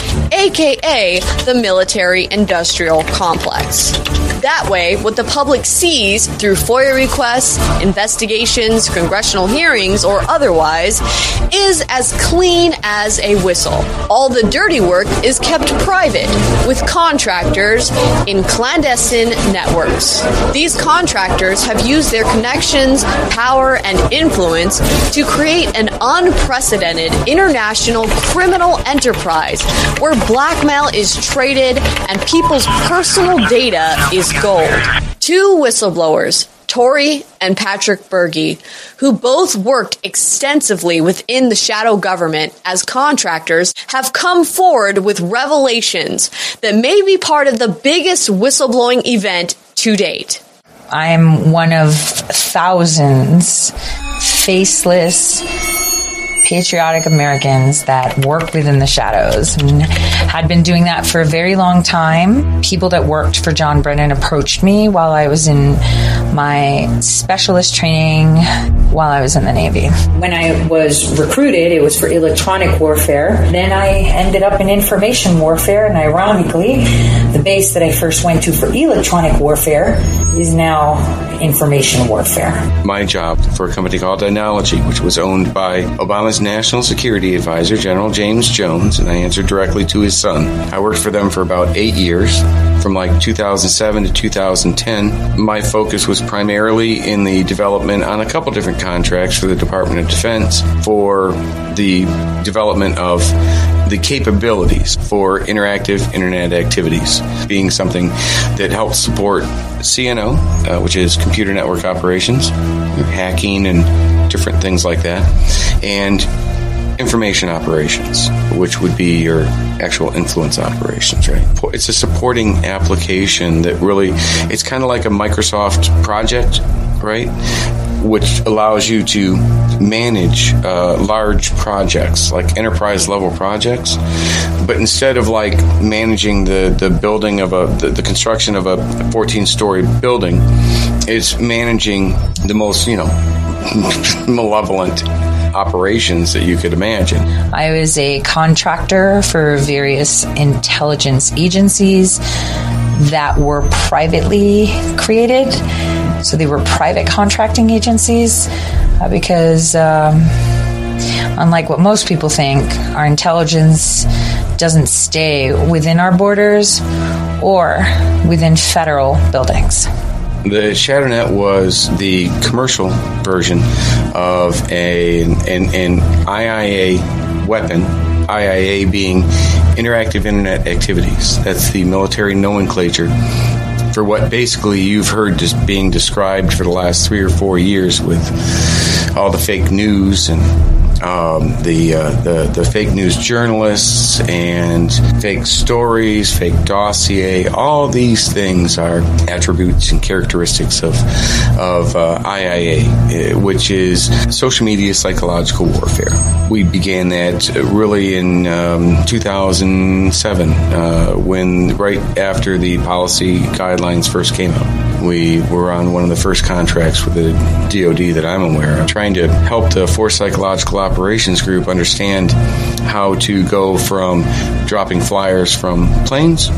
aka the military-industrial complex. That way, what the public sees through FOIA requests, investigations, congressional hearings, or otherwise, is as clean as a whistle. All the dirty work is kept private, with contractors in clandestine networks. These contractors have used their connections, power, and influence to create an unprecedented international criminal enterprise where blackmail is traded and people's personal data is gold. Two whistleblowers, Tory and Patrick Berge, who both worked extensively within the shadow government as contractors, have come forward with revelations that may be part of the biggest whistleblowing event to date. I'm one of thousands faceless patriotic Americans that work within the shadows and had been doing that for a very long time. People that worked for John Brennan approached me while I was in my specialist training while I was in the Navy. When I was recruited, it was for electronic warfare. Then I ended up in information warfare, and ironically, the base that I first went to for electronic warfare is now information warfare. My job for a company called Dynology, which was owned by Obama's National Security Advisor, General James Jones, and I answered directly to his son. I worked for them for about eight years, from like two thousand seven to two thousand ten. My focus was primarily in the development on a couple different contracts for the Department of Defense for the development of the capabilities for interactive internet activities, being something that helps support C N O, uh, which is computer network operations, hacking and different things like that, and information operations, which would be your actual influence operations, right? It's a supporting application that really, it's kind of like a Microsoft project, right? Which allows you to manage uh, large projects, like enterprise level projects. But instead of like managing the, the building of a, the, the construction of a fourteen story building, it's managing the most, you know, malevolent operations that you could imagine. I was a contractor for various intelligence agencies that were privately created. So they were private contracting agencies uh, because um, unlike what most people think, our intelligence doesn't stay within our borders or within federal buildings. The ShadowNet was the commercial version of a, an, an I I A weapon, I I A being interactive internet activities. That's the military nomenclature for what basically you've heard just being described for the last three or four years with all the fake news and um, the, uh, the the fake news journalists and fake stories, fake dossier. All these things are attributes and characteristics of of uh, I I A, which is social media psychological warfare. We began that really in um, two thousand seven, uh, when right after the policy guidelines first came out. We were on one of the first contracts with the D O D that I'm aware of, trying to help the Force Psychological Operations Group understand how to go from dropping flyers from planes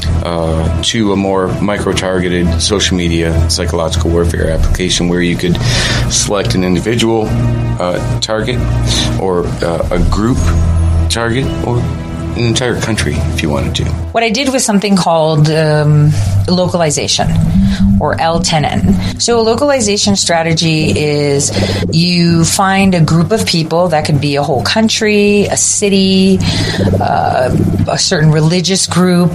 uh, to a more micro-targeted social media psychological warfare application where you could select an individual uh, target or uh, a group target or an entire country if you wanted to. What I did was something called um, localization, or L ten N. So a localization strategy is you find a group of people, that could be a whole country, a city, uh, a certain religious group,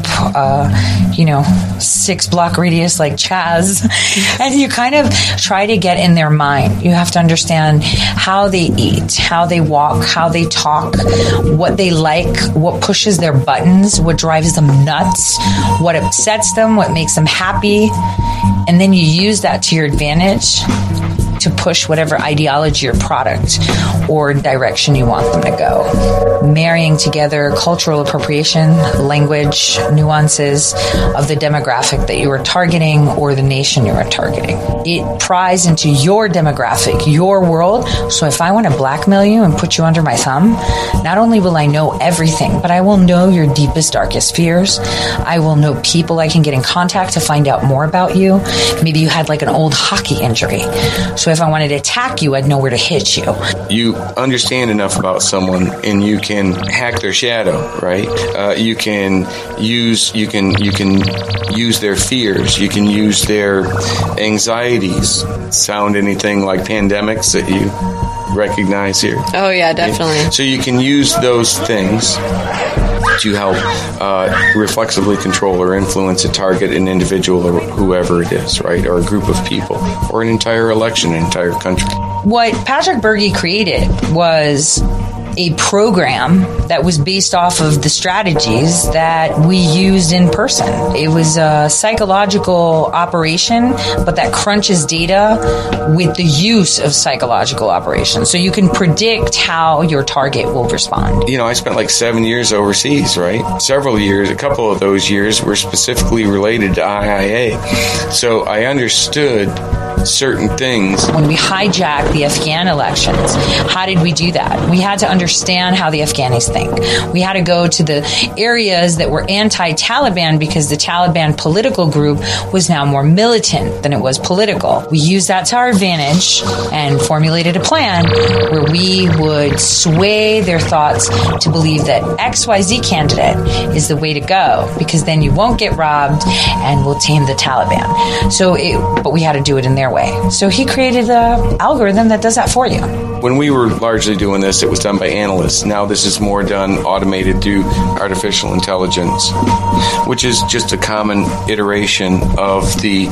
uh, you know, six block radius like Chaz, and you kind of try to get in their mind. You have to understand how they eat, how they walk, how they talk, what they like, what pushes their buttons, what drives them nuts, what upsets them, what makes them happy. And then you use that to your advantage to push whatever ideology or product or direction you want them to go. Marrying together cultural appropriation, language, nuances of the demographic that you are targeting or the nation you are targeting. It pries into your demographic, your world. So if I want to blackmail you and put you under my thumb, not only will I know everything, but I will know your deepest, darkest fears. I will know people I can get in contact to find out more about you. Maybe you had like an old hockey injury. So if I wanted to attack you, I'd know where to hit you. You understand enough about someone and you can hack their shadow, right? Uh, you can use you can you can use their fears. You can use their anxieties. Sound anything like pandemics that you recognize here? Oh yeah, definitely. So you can use those things to help uh, reflexively control or influence a target, an individual, or whoever it is, right? Or a group of people, or an entire election, an entire country. What Patrick Berge created was a program that was based off of the strategies that we used in person. It was a psychological operation, but that crunches data with the use of psychological operations. So you can predict how your target will respond. You know, I spent like seven years overseas, right? Several years, a couple of those years were specifically related to I I A. So I understood certain things. When we hijacked the Afghan elections, how did we do that? We had to understand how the Afghanis think. We had to go to the areas that were anti-Taliban because the Taliban political group was now more militant than it was political. We used that to our advantage and formulated a plan where we would sway their thoughts to believe that X Y Z candidate is the way to go, because then you won't get robbed and we'll tame the Taliban. So, it, but we had to do it in their way. So he created an algorithm that does that for you. When we were largely doing this, it was done by analysts. Now this is more done automated through artificial intelligence, which is just a common iteration of the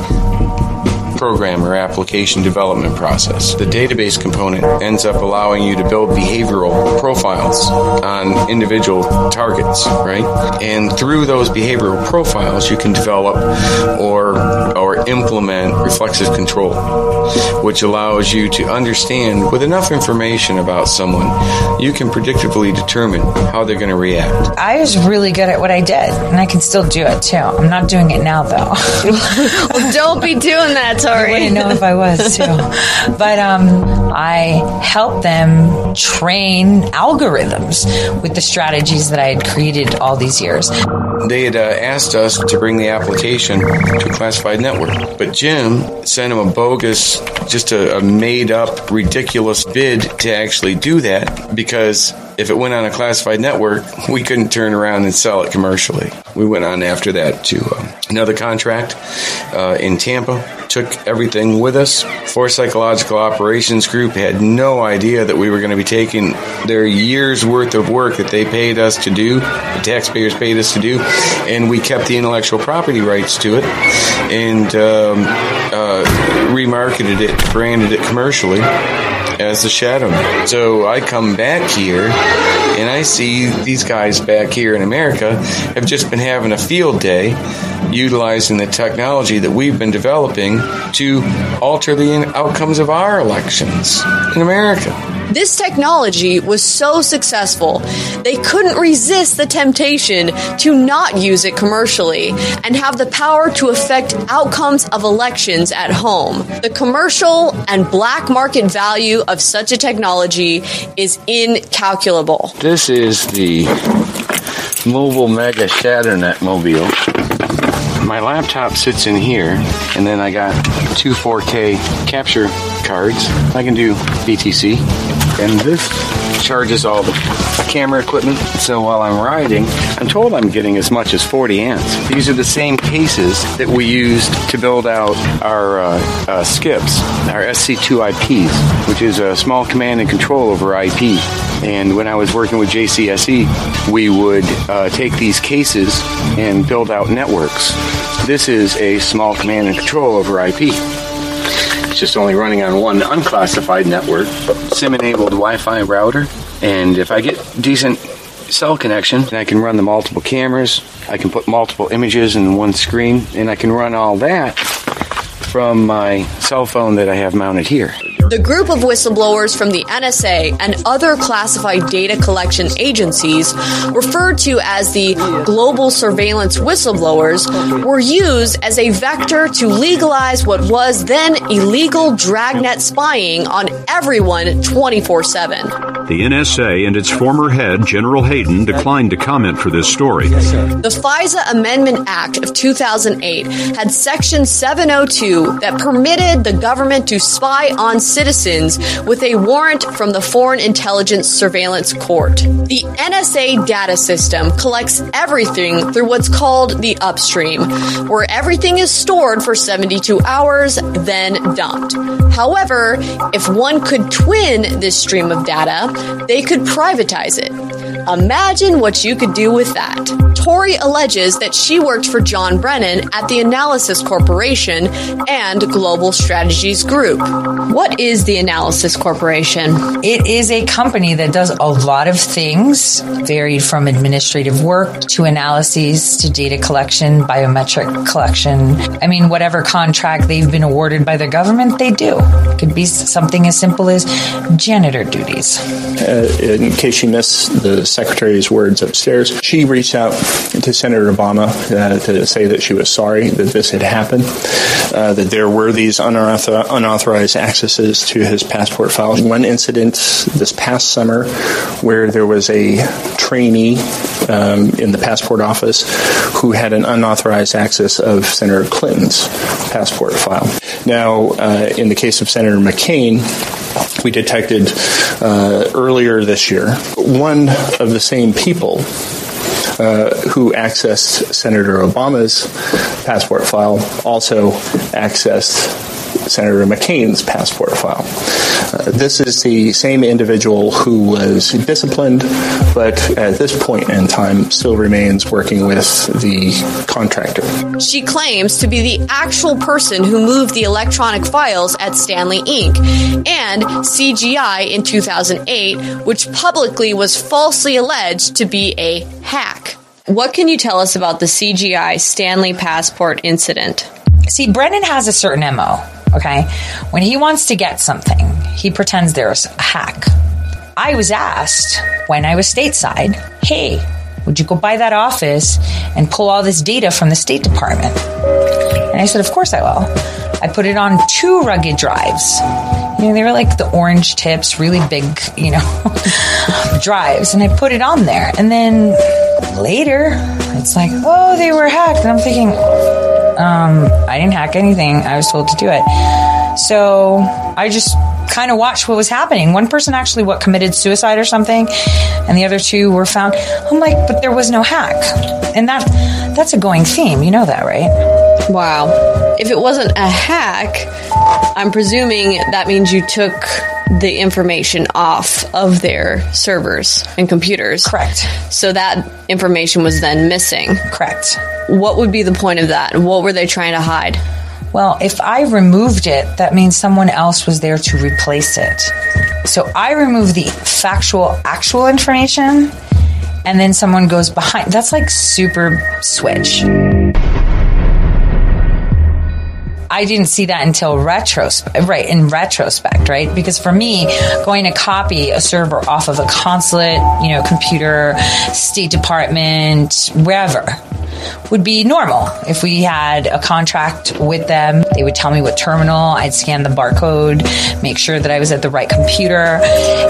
program or application development process. The database component ends up allowing you to build behavioral profiles on individual targets, right? And through those behavioral profiles, you can develop or or implement reflexive control, which allows you to understand, with enough information about someone, you can predictively determine how they're going to react. I was really good at what I did, and I can still do it too. I'm not doing it now, though. Well, don't be doing that, Tori. I wouldn't know if I was too. But um, I helped them train algorithms with the strategies that I had created all these years. They had uh, asked us to bring the application to a classified network, but Jim sent him a bogus, just a, a made-up, ridiculous bid to actually do that, because if it went on a classified network, we couldn't turn around and sell it commercially. We went on after that to uh, another contract uh, in Tampa, took everything with us. Force Psychological Operations Group had no idea that we were going to be taking their year's worth of work that they paid us to do, the taxpayers paid us to do, and we kept the intellectual property rights to it and um, uh, remarketed it, branded it commercially, as the shadow man. So I come back here and I see these guys back here in America have just been having a field day utilizing the technology that we've been developing to alter the outcomes of our elections in America. This technology was so successful, they couldn't resist the temptation to not use it commercially and have the power to affect outcomes of elections at home. The commercial and black market value of such a technology is incalculable. This is the Mobile Mega ShatterNet Mobile. My laptop sits in here, and then I got two four K capture cards. I can do B T C, and this charges all the camera equipment. So while I'm riding, I'm told I'm getting as much as forty amps. These are the same cases that we used to build out our uh, uh, skips, our S C two I Ps, which is a small command and control over I P. And when I was working with J C S E, we would uh, take these cases and build out networks. This is a small command and control over I P. It's just only running on one unclassified network, SIM-enabled Wi-Fi router. And if I get decent cell connection, I can run the multiple cameras, I can put multiple images in one screen, and I can run all that from my cell phone that I have mounted here. The group of whistleblowers from the N S A and other classified data collection agencies, referred to as the Global Surveillance Whistleblowers, were used as a vector to legalize what was then illegal dragnet spying on everyone twenty-four seven. The N S A and its former head, General Hayden, declined to comment for this story. The FISA Amendment Act of two thousand eight had Section seven oh two that permitted the government to spy on citizens with a warrant from the Foreign Intelligence Surveillance Court. The N S A data system collects everything through what's called the upstream, where everything is stored for seventy-two hours, then dumped. However, if one could twin this stream of data, they could privatize it. Imagine what you could do with that. Tori alleges that she worked for John Brennan at the Analysis Corporation and Global Strategies Group. What is the Analysis Corporation? It is a company that does a lot of things, varied from administrative work to analyses to data collection, biometric collection. I mean, whatever contract they've been awarded by the government, they do. It could be something as simple as janitor duties. Uh, in case you missed the Secretary's words upstairs, she reached out to Senator Obama uh, to say that she was sorry that this had happened, uh, that there were these unauthor- unauthorized accesses to his passport file. One incident this past summer where there was a trainee um, in the passport office who had an unauthorized access of Senator Clinton's passport file. Now, uh, in the case of Senator McCain, we detected uh, earlier this year one of the same people Uh, who accessed Senator Obama's passport file also accessed Senator McCain's passport file. Uh, this is the same individual who was disciplined, but at this point in time still remains working with the contractor. She claims to be the actual person who moved the electronic files at Stanley Incorporated and C G I in two thousand eight, which publicly was falsely alleged to be a hack. What can you tell us about the C G I Stanley passport incident? See, Brennan has a certain M O, okay? When he wants to get something, he pretends there's a hack. I was asked when I was stateside, hey, would you go by that office and pull all this data from the State Department? And I said, of course I will. I put it on two rugged drives. You know, they were like the orange tips, really big, you know, drives. And I put it on there. And then later, it's like, oh, they were hacked. And I'm thinking, um, I didn't hack anything. I was told to do it. So I just kind of watched what was happening. One person actually, what, committed suicide or something, and the other two were found. I'm like, but there was no hack. And that that's a going theme. You know that, right? Wow. If it wasn't a hack, I'm presuming that means you took the information off of their servers and computers. Correct. So that information was then missing. Correct. What would be the point of that? What were they trying to hide? Well, if I removed it, that means someone else was there to replace it. So I remove the factual, actual information, and then someone goes behind. That's like super switch. I didn't see that until retrospect, right, in retrospect, right? Because for me, going to copy a server off of a consulate, you know, computer, State Department, wherever, would be normal. If we had a contract with them, they would tell me what terminal, I'd scan the barcode, make sure that I was at the right computer,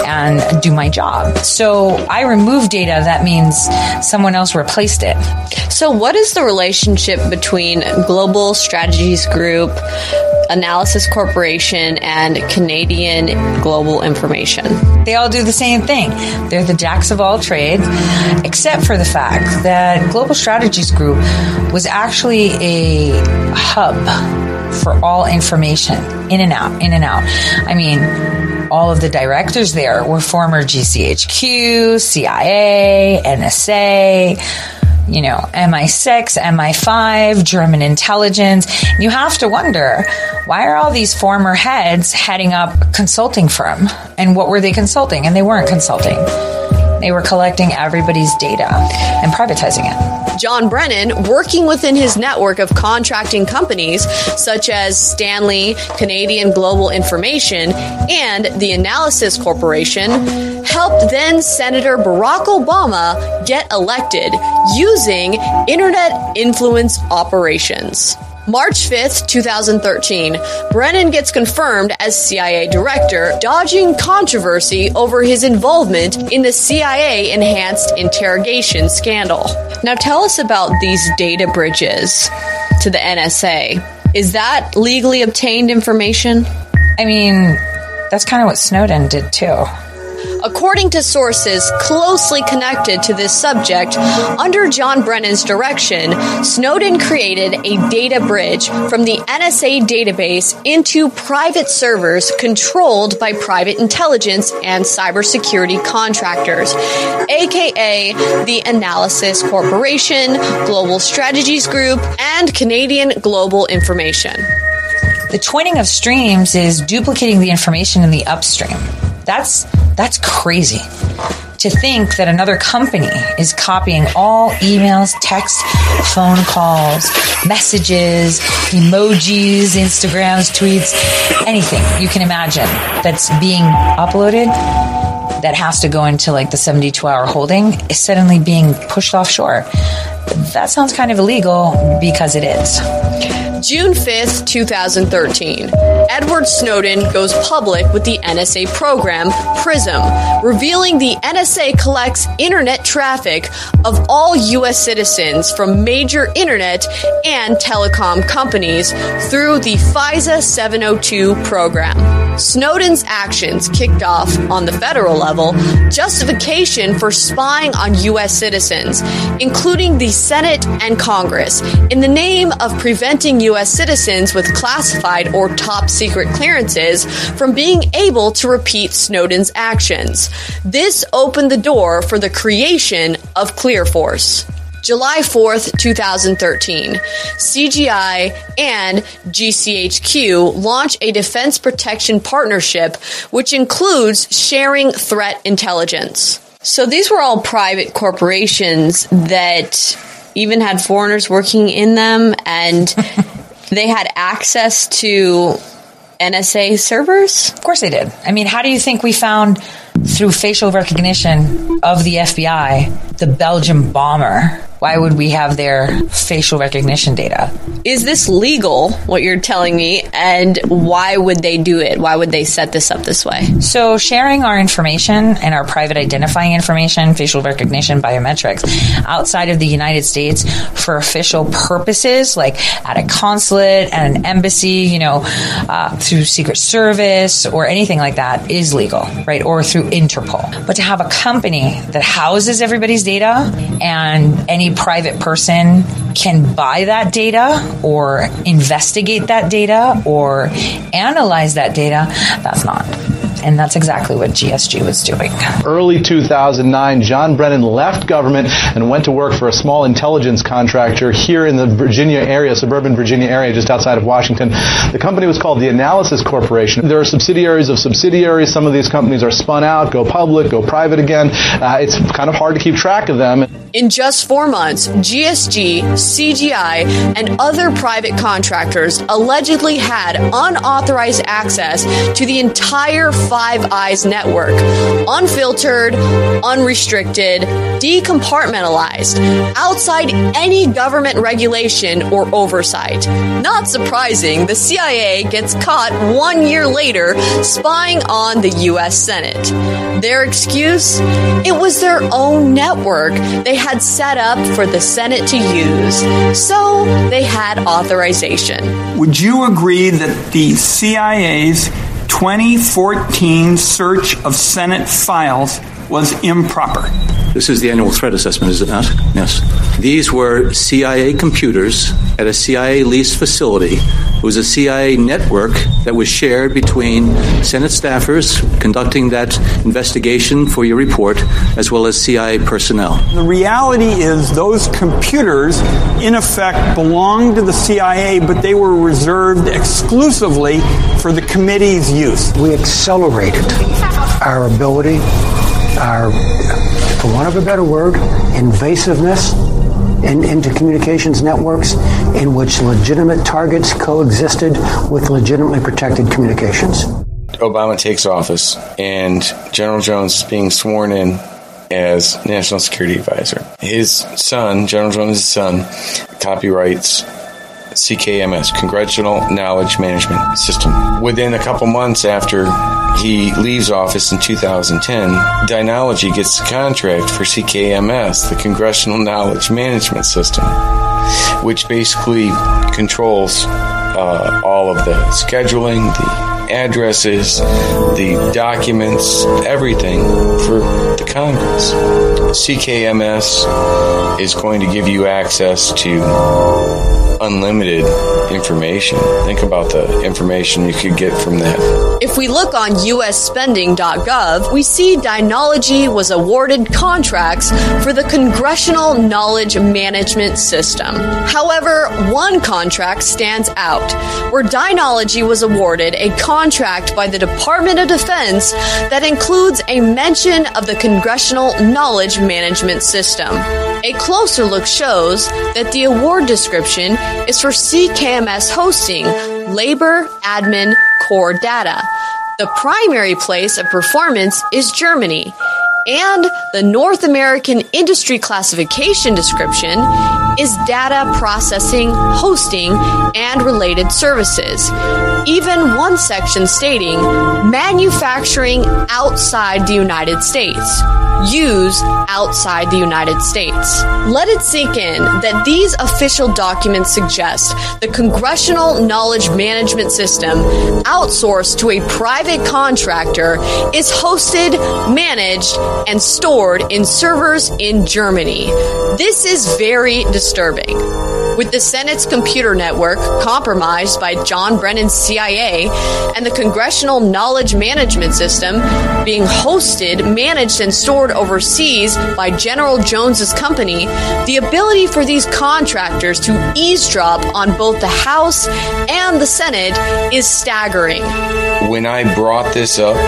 and do my job. So I remove data, that means someone else replaced it. So what is the relationship between Global Strategies Group, Analysis Corporation, and Canadian Global Information? They all do the same thing. They're the jacks of all trades, except for the fact that Global Strategies Group was actually a hub for all information, in and out, in and out. I mean, all of the directors there were former G C H Q, C I A, N S A, you know, M I six, M I five, German intelligence. You have to wonder, why are all these former heads heading up a consulting firm? And what were they consulting? And they weren't consulting. They were collecting everybody's data and privatizing it. John Brennan, working within his network of contracting companies such as Stanley, Canadian Global Information, and the Analysis Corporation, helped then Senator Barack Obama get elected using internet influence operations. March fifth, twenty thirteen, Brennan gets confirmed as C I A director, dodging controversy over his involvement in the C I A enhanced interrogation scandal. Now tell us about these data bridges to the N S A. Is that legally obtained information? I mean, that's kind of what Snowden did too. According to sources closely connected to this subject, under John Brennan's direction, Snowden created a data bridge from the N S A database into private servers controlled by private intelligence and cybersecurity contractors, aka the Analysis Corporation, Global Strategies Group, and Canadian Global Information. The twinning of streams is duplicating the information in the upstream. That's that's crazy. To think that another company is copying all emails, texts, phone calls, messages, emojis, Instagrams, tweets, anything you can imagine that's being uploaded that has to go into like the seventy-two hour holding is suddenly being pushed offshore. That sounds kind of illegal because it is. June fifth, twenty thirteen, Edward Snowden goes public with the N S A program PRISM, revealing the N S A collects internet traffic of all U S citizens from major internet and telecom companies through the FISA seven oh two program. Snowden's actions kicked off, on the federal level, justification for spying on U S citizens, including the Senate and Congress, in the name of preventing U S citizens with classified or top secret clearances from being able to repeat Snowden's actions. This opened the door for the creation of ClearForce. July fourth, twenty thirteen, C G I and G C H Q launch a defense protection partnership which includes sharing threat intelligence. So these were all private corporations that even had foreigners working in them, and they had access to N S A servers? Of course they did. I mean, how do you think we found, through facial recognition of the F B I, the Belgian bomber? Why would we have their facial recognition data? Is this legal, what you're telling me, and why would they do it? Why would they set this up this way? So sharing our information and our private identifying information, facial recognition, biometrics, outside of the United States for official purposes, like at a consulate, at an embassy, you know, uh, through Secret Service or anything like that, is legal, right? Or through Interpol. But to have a company that houses everybody's data and any private person can buy that data or investigate that data or analyze that data, that's not. And that's exactly what G S G was doing. Early two thousand nine, John Brennan left government and went to work for a small intelligence contractor here in the Virginia area, suburban Virginia area, just outside of Washington. The company was called the Analysis Corporation. There are subsidiaries of subsidiaries. Some of these companies are spun out, go public, go private again. Uh, it's kind of hard to keep track of them. In just four months, G S G, C G I, and other private contractors allegedly had unauthorized access to the entire Five Eyes network. Unfiltered, unrestricted, decompartmentalized, outside any government regulation or oversight. Not surprising, the C I A gets caught one year later spying on the U S Senate. Their excuse? It was their own network they had set up for the Senate to use, so they had authorization. Would you agree that the C I A's twenty fourteen search of Senate files was improper? This is the annual threat assessment, is it not? Yes. These were C I A computers at a C I A leased facility. It was a C I A network that was shared between Senate staffers conducting that investigation for your report, as well as C I A personnel. The reality is those computers, in effect, belonged to the C I A, but they were reserved exclusively for the committee's use. We accelerated our ability, our, for want of a better word, invasiveness in, into communications networks in which legitimate targets coexisted with legitimately protected communications. Obama takes office, and General Jones is being sworn in as National Security Advisor. His son, General Jones' son, copyrights C K M S, Congressional Knowledge Management System. Within a couple months after he leaves office in two thousand ten, Dynology gets the contract for C K M S, the Congressional Knowledge Management System, which basically controls uh, all of the scheduling, the addresses, the documents, everything for the Congress. C K M S is going to give you access to unlimited information. Think about the information you could get from that. If we look on U S spending dot gov, we see Dynology was awarded contracts for the Congressional Knowledge Management System. However, one contract stands out, where Dynology was awarded a contract by the Department of Defense that includes a mention of the Congressional Knowledge Management System. A closer look shows that the award description is for C K M S hosting Labor Admin Core Data. The primary place of performance is Germany, and the North American industry classification description is data processing, hosting, and related services. Even one section stating manufacturing outside the United States. Use outside the United States. Let it sink in that these official documents suggest the Congressional Knowledge Management System, outsourced to a private contractor, is hosted, managed, and stored in servers in Germany. This is very disturbing. With the Senate's computer network compromised by John Brennan's C I A and the Congressional Knowledge Management System being hosted, managed, and stored overseas by General Jones's company, the ability for these contractors to eavesdrop on both the House and the Senate is staggering. When I brought this up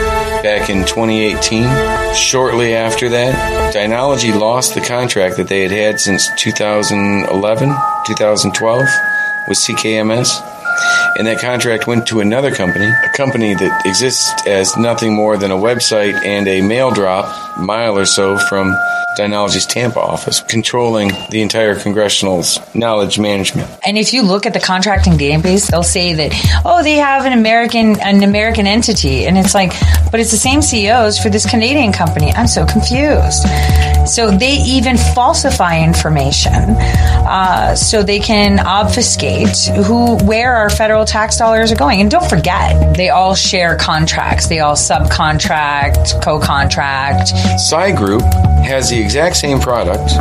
back in twenty eighteen, shortly after that, Dynology lost the contract that they had had since two thousand eleven, two thousand twelve with C K M S. And that contract went to another company, a company that exists as nothing more than a website and a mail drop a mile or so from Dynology's Tampa office, controlling the entire Congressional's knowledge management. And if you look at the contracting database, they'll say that, oh, they have an American an American entity. And it's like, but it's the same C E Os for this Canadian company. I'm so confused. So they even falsify information uh, so they can obfuscate who, where our federal tax dollars are going. And don't forget, they all share contracts. They all subcontract, co-contract. Psy Group has the exact same product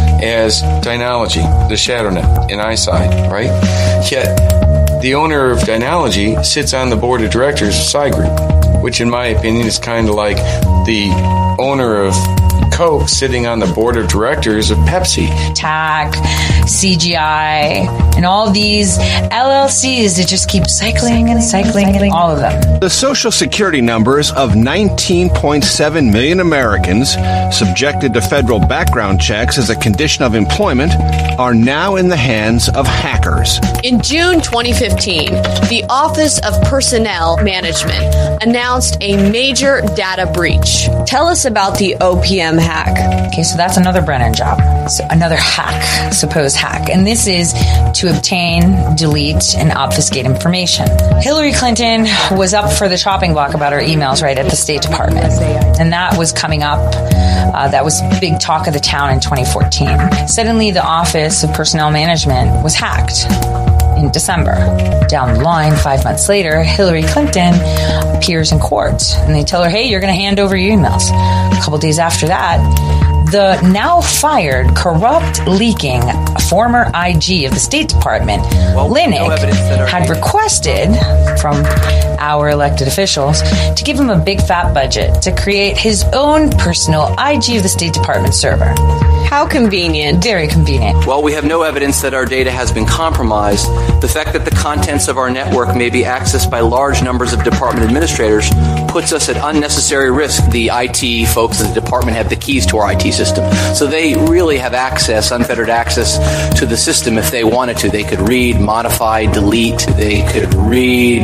as Dynology, the ShadowNet, and iSci, right? Yet the owner of Dynology sits on the board of directors of Psy Group. which in my opinion is kind of like the owner of Coke sitting on the board of directors of Pepsi. T A C, C G I, and all these L L Cs that just keep cycling and cycling, all of them. The Social Security numbers of nineteen point seven million Americans subjected to federal background checks as a condition of employment are now in the hands of hackers. In June twenty fifteen, the Office of Personnel Management announced a major data breach. Tell us about the O P M hack. Okay, so that's another Brennan job. So another hack, supposed hack. And this is to obtain, delete, and obfuscate information. Hillary Clinton was up for the chopping block about her emails right at the State Department. And that was coming up. Uh, that was big talk of the town in twenty fourteen. Suddenly, the Office of Personnel Management was hacked in December. Down the line, five months later, Hillary Clinton appears in court, and they tell her, hey, you're going to hand over your emails. A couple days after that, the now fired, corrupt, leaking former I G of the State Department, well, Linick, no had requested from our elected officials to give him a big fat budget to create his own personal I G of the State Department server. How convenient. Very convenient. While we have no evidence that our data has been compromised, the fact that the contents of our network may be accessed by large numbers of department administrators puts us at unnecessary risk. The I T folks in the department have the keys to our I T system. So they really have access, unfettered access to the system if they wanted to. They could read, modify, delete. They could read,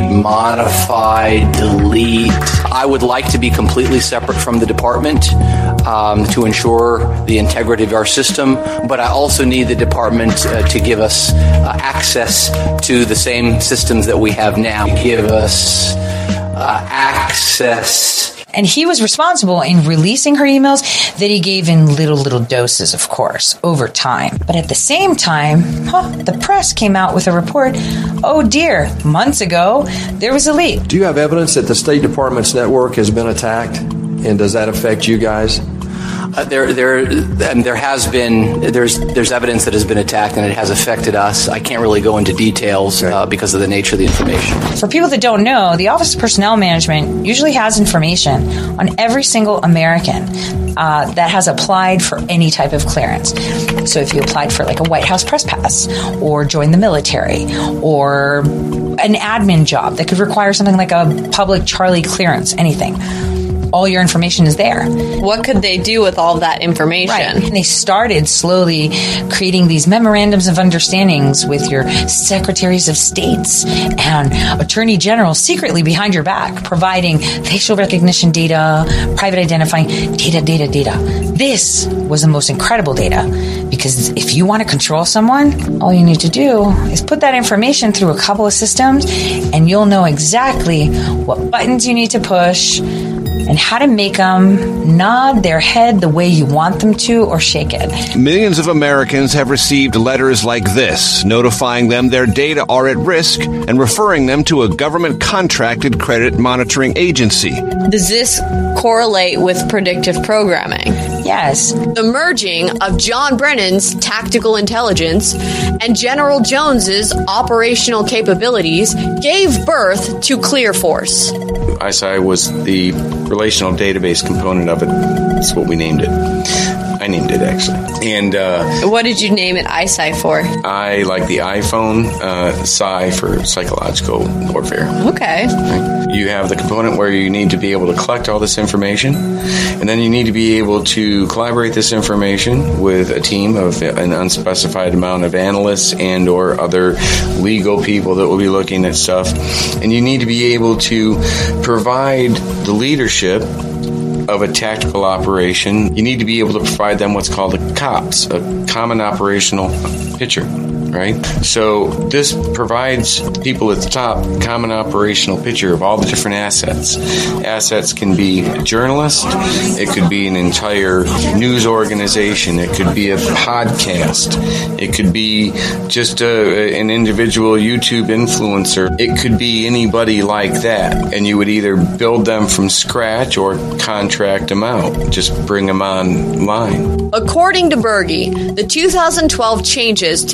modify, delete. I would like to be completely separate from the department um, to ensure the integrity of our system, but I also need the department uh, to give us uh, access to the same systems that we have now. Give us uh, access. And he was responsible in releasing her emails that he gave in little, little doses, of course, over time. But at the same time, huh, the press came out with a report, oh dear, months ago, there was a leak. Do you have evidence that the State Department's network has been attacked? And does that affect you guys? Uh, there, there, and there has been there's there's evidence that has been attacked, and it has affected us. I can't really go into details uh, because of the nature of the information. For people that don't know, the Office of Personnel Management usually has information on every single American uh, that has applied for any type of clearance. So if you applied for like a White House press pass, or joined the military, or an admin job that could require something like a public Charlie clearance, anything. All your information is there. What could they do with all that information? Right. And they started slowly creating these memorandums of understandings with your secretaries of states and attorney generals secretly behind your back, providing facial recognition data, private identifying data, data, data. This was the most incredible data, because if you want to control someone, all you need to do is put that information through a couple of systems, and you'll know exactly what buttons you need to push and how to make them nod their head the way you want them to, or shake it. Millions of Americans have received letters like this, notifying them their data are at risk and referring them to a government-contracted credit monitoring agency. Does this correlate with predictive programming? Yes. The merging of John Brennan's tactical intelligence and General Jones's operational capabilities gave birth to ClearForce. I S I was the relational database component of it. That's what we named it. I named it, actually. And uh, what did you name it I S I for? I like the iPhone, uh, Psi for psychological warfare. Okay. Right? You have the component where you need to be able to collect all this information, and then you need to be able to collaborate this information with a team of an unspecified amount of analysts and or other legal people that will be looking at stuff. And you need to be able to provide the leadership of a tactical operation. You need to be able to provide them what's called a COPS, a common operational picture, right? So this provides people at the top common operational picture of all the different assets. Assets can be a journalist, it could be an entire news organization, it could be a podcast, it could be just a, an individual YouTube influencer, it could be anybody like that. And you would either build them from scratch or contract them out, just bring them online. According to Berge, the two thousand twelve changes to the Smith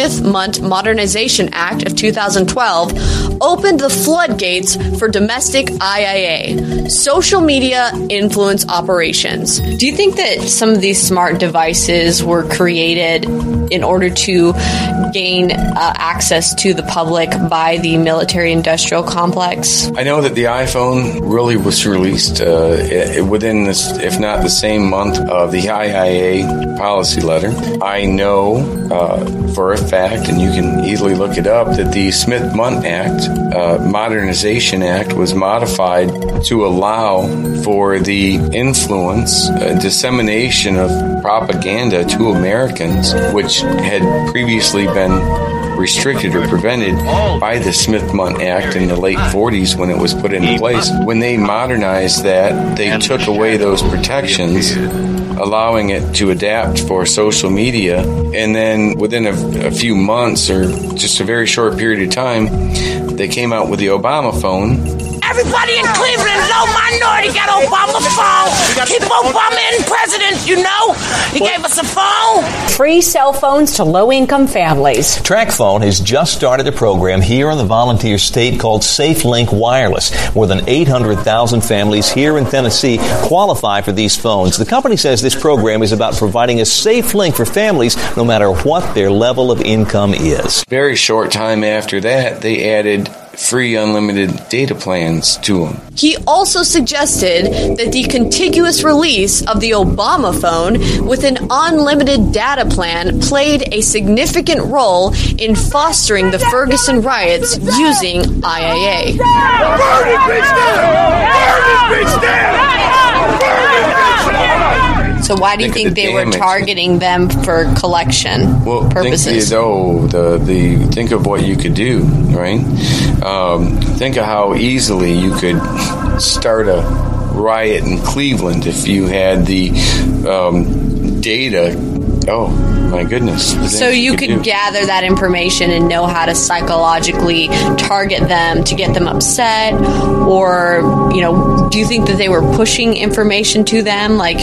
Smith-Mundt Modernization Act of two thousand twelve opened the floodgates for domestic I I A, social media influence operations. Do you think that some of these smart devices were created in order to gain uh, access to the public by the military-industrial complex? I know that the iPhone really was released uh, within this, if not the same month of the I I A policy letter. I know uh, for a fact, and you can easily look it up, that the Smith-Mundt Act, uh, Modernization Act, was modified to allow for the influence, uh, dissemination of propaganda to Americans, which had previously been restricted or prevented by the Smith-Mundt Act in the late forties when it was put into place. When they modernized that, they took away those protections, allowing it to adapt for social media. And then within a, a few months or just a very short period of time, they came out with the Obama phone. Everybody in Cleveland, low minority, got Obama phone. Keep Obama in president, you know. He gave us a phone. Free cell phones to low-income families. TracFone has just started a program here in the volunteer state called SafeLink Wireless. More than eight hundred thousand families here in Tennessee qualify for these phones. The company says this program is about providing a safe link for families no matter what their level of income is. Very short time after that, they added free unlimited data plans to them. He also suggested that the contiguous release of the Obama phone with an unlimited data plan played a significant role in fostering the Ferguson riots using I I A. Burn it, bitch, down! Burn it, bitch, down! Burn it, bitch! So why do you think, think the they damage. were targeting them for collection well, purposes? Think, oh, the, the, think of what you could do, right? Um, think of how easily you could start a riot in Cleveland if you had the um, data. Oh, my goodness. So you, you could, could gather that information and know how to psychologically target them to get them upset? Or, you know, do you think that they were pushing information to them, like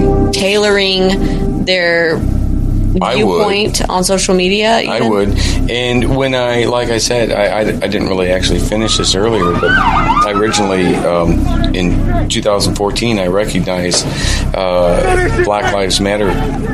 tailoring their viewpoint on social media? Even? I would. And when I, like I said, I, I, I didn't really actually finish this earlier, but I originally, um, in two thousand fourteen, I recognized uh, Black Lives Matter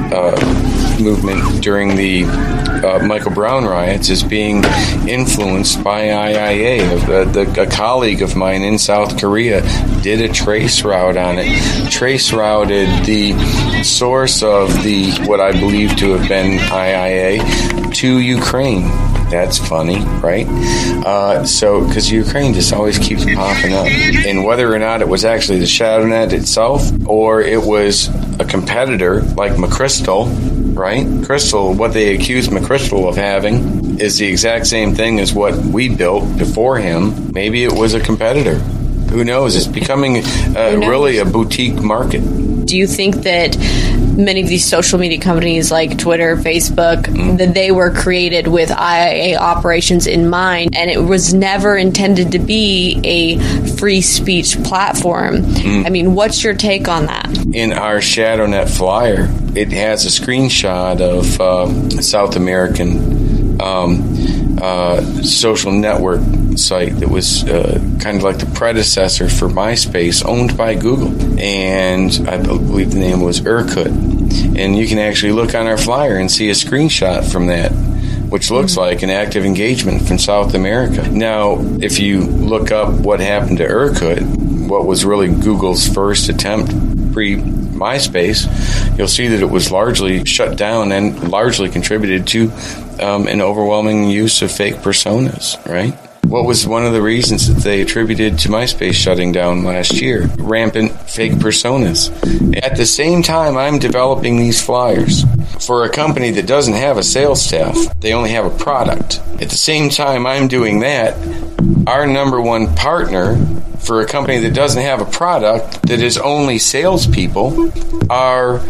uh, movement during the uh, Michael Brown riots as being influenced by I I A. The, the, a colleague of mine in South Korea did a trace route on it, trace routed the source of the, what I believe to have been I I A to Ukraine. That's funny, right? Uh, so, because Ukraine just always keeps popping up. And whether or not it was actually the ShadowNet itself or it was a competitor like McChrystal, right? Crystal, what they accused McChrystal of having is the exact same thing as what we built before him. Maybe it was a competitor. Who knows? It's becoming uh, really a boutique market. Do you think that many of these social media companies like Twitter, Facebook, mm. that they were created with I I A operations in mind, and it was never intended to be a free speech platform? Mm. I mean, what's your take on that? In our ShadowNet flyer, it has a screenshot of uh, South American um, uh, social network site that was uh, kind of like the predecessor for MySpace, owned by Google, and I believe the name was Urkut. And you can actually look on our flyer and see a screenshot from that, which looks mm-hmm. like an active engagement from South America. Now, if you look up what happened to Urkut, what was really Google's first attempt pre-MySpace, you'll see that it was largely shut down and largely contributed to um, an overwhelming use of fake personas, right? What was one of the reasons that they attributed to MySpace shutting down last year? Rampant fake personas. At the same time, I'm developing these flyers for a company that doesn't have a sales staff. They only have a product. At the same time I'm doing that, our number one partner for a company that doesn't have a product, that is only salespeople, are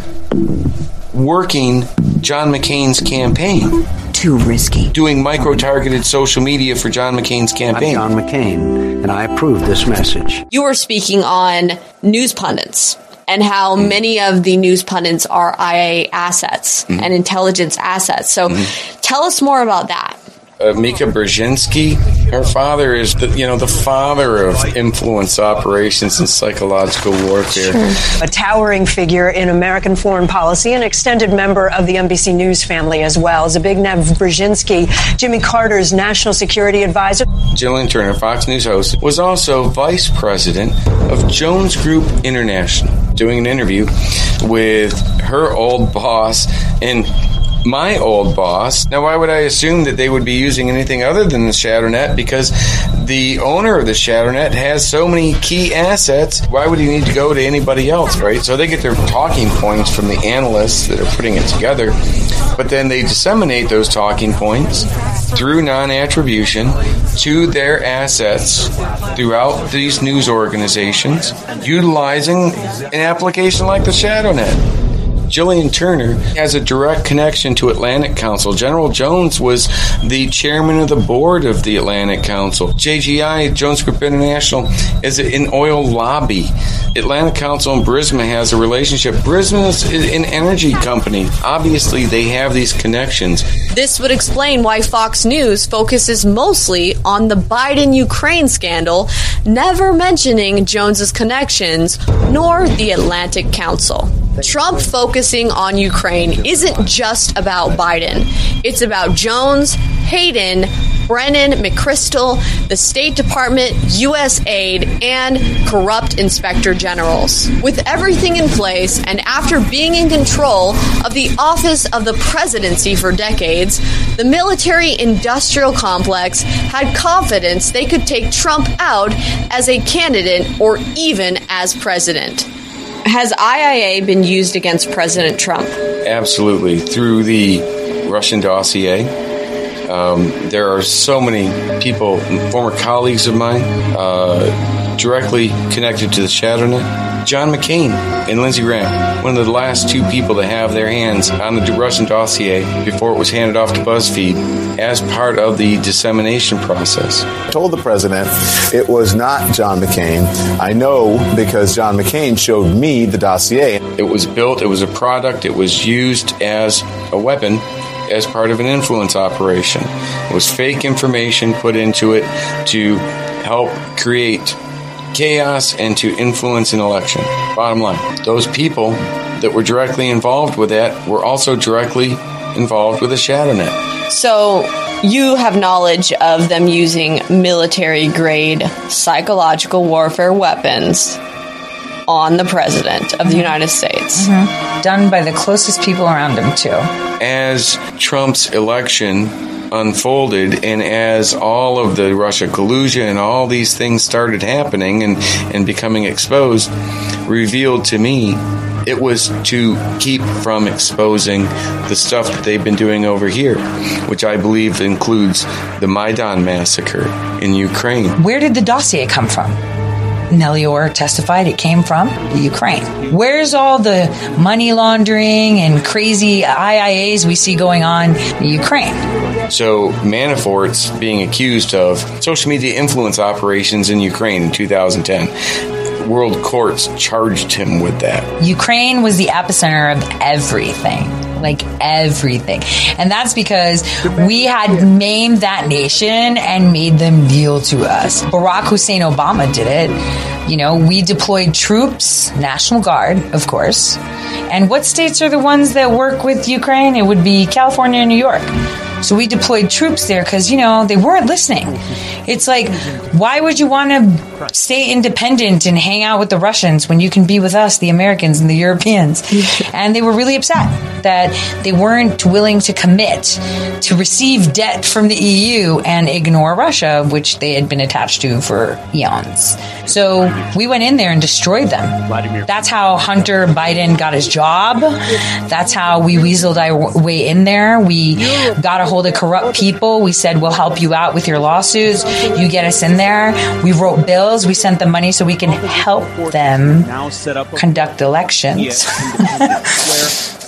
working John McCain's campaign. Too risky. Doing micro-targeted social media for John McCain's campaign. I'm John McCain, and I approve this message. You were speaking on news pundits and how many of the news pundits are I A assets mm-hmm. and intelligence assets. So mm-hmm. tell us more about that. Uh, Mika Brzezinski, her father is the, you know, the father of influence operations and psychological warfare. Sure. A towering figure in American foreign policy, an extended member of the N B C News family as well. Zbigniew Brzezinski, Jimmy Carter's national security advisor. Jillian Turner, Fox News host, was also vice president of Jones Group International, doing an interview with her old boss and my old boss. Now, why would I assume that they would be using anything other than the ShadowNet? Because the owner of the ShadowNet has so many key assets. Why would he need to go to anybody else, right? So they get their talking points from the analysts that are putting it together, but then they disseminate those talking points through non-attribution to their assets throughout these news organizations, utilizing an application like the ShadowNet. Jillian Turner has a direct connection to Atlantic Council. General Jones was the chairman of the board of the Atlantic Council. J G I, Jones Group International, is an oil lobby. Atlantic Council and Burisma has a relationship. Burisma is an energy company. Obviously, they have these connections. This would explain why Fox News focuses mostly on the Biden-Ukraine scandal, never mentioning Jones's connections, nor the Atlantic Council. Trump focusing on Ukraine isn't just about Biden. It's about Jones, Hayden, Brennan, McChrystal, the State Department, U S aid, and corrupt inspector generals. With everything in place, and after being in control of the office of the presidency for decades, the military-industrial complex had confidence they could take Trump out as a candidate or even as president. Has I I A been used against President Trump? Absolutely. Through the Russian dossier. Um, there are so many people, former colleagues of mine, uh, directly connected to the ShadowNet. John McCain and Lindsey Graham, one of the last two people to have their hands on the Russian dossier before it was handed off to BuzzFeed as part of the dissemination process. I told the president it was not John McCain. I know because John McCain showed me the dossier. It was built, it was a product, it was used as a weapon as part of an influence operation. It was fake information put into it to help create chaos and to influence an election. Bottom line, those people that were directly involved with that were also directly involved with the ShadowNet. So you have knowledge of them using military-grade psychological warfare weapons on the president of the United States. Mm-hmm. Done by the closest people around him, too. As Trump's election unfolded and as all of the Russia collusion and all these things started happening and, and becoming exposed, revealed to me it was to keep from exposing the stuff that they've been doing over here, which I believe includes the Maidan massacre in Ukraine. Where did the dossier come from? Nellie Orr testified it came from the Ukraine. Where's all the money laundering and crazy I I As we see going on in Ukraine? So Manafort's being accused of social media influence operations in Ukraine in two thousand ten. World courts charged him with that. Ukraine was the epicenter of everything. Like everything. And that's because we had maimed that nation and made them kneel to us. Barack Hussein Obama did it. You know, we deployed troops, National Guard, of course. And what states are the ones that work with Ukraine? It would be California and New York. So we deployed troops there because, you know, they weren't listening. It's like, why would you want to stay independent and hang out with the Russians when you can be with us, the Americans and the Europeans? And they were really upset that they weren't willing to commit to receive debt from the E U and ignore Russia, which they had been attached to for eons. So we went in there and destroyed them. That's how Hunter Biden got his job. That's how we weaseled our way in there. We got a hold of corrupt people. We said, we'll help you out with your lawsuits. You get us in there. We wrote bills. We sent them money so we can help them conduct elections.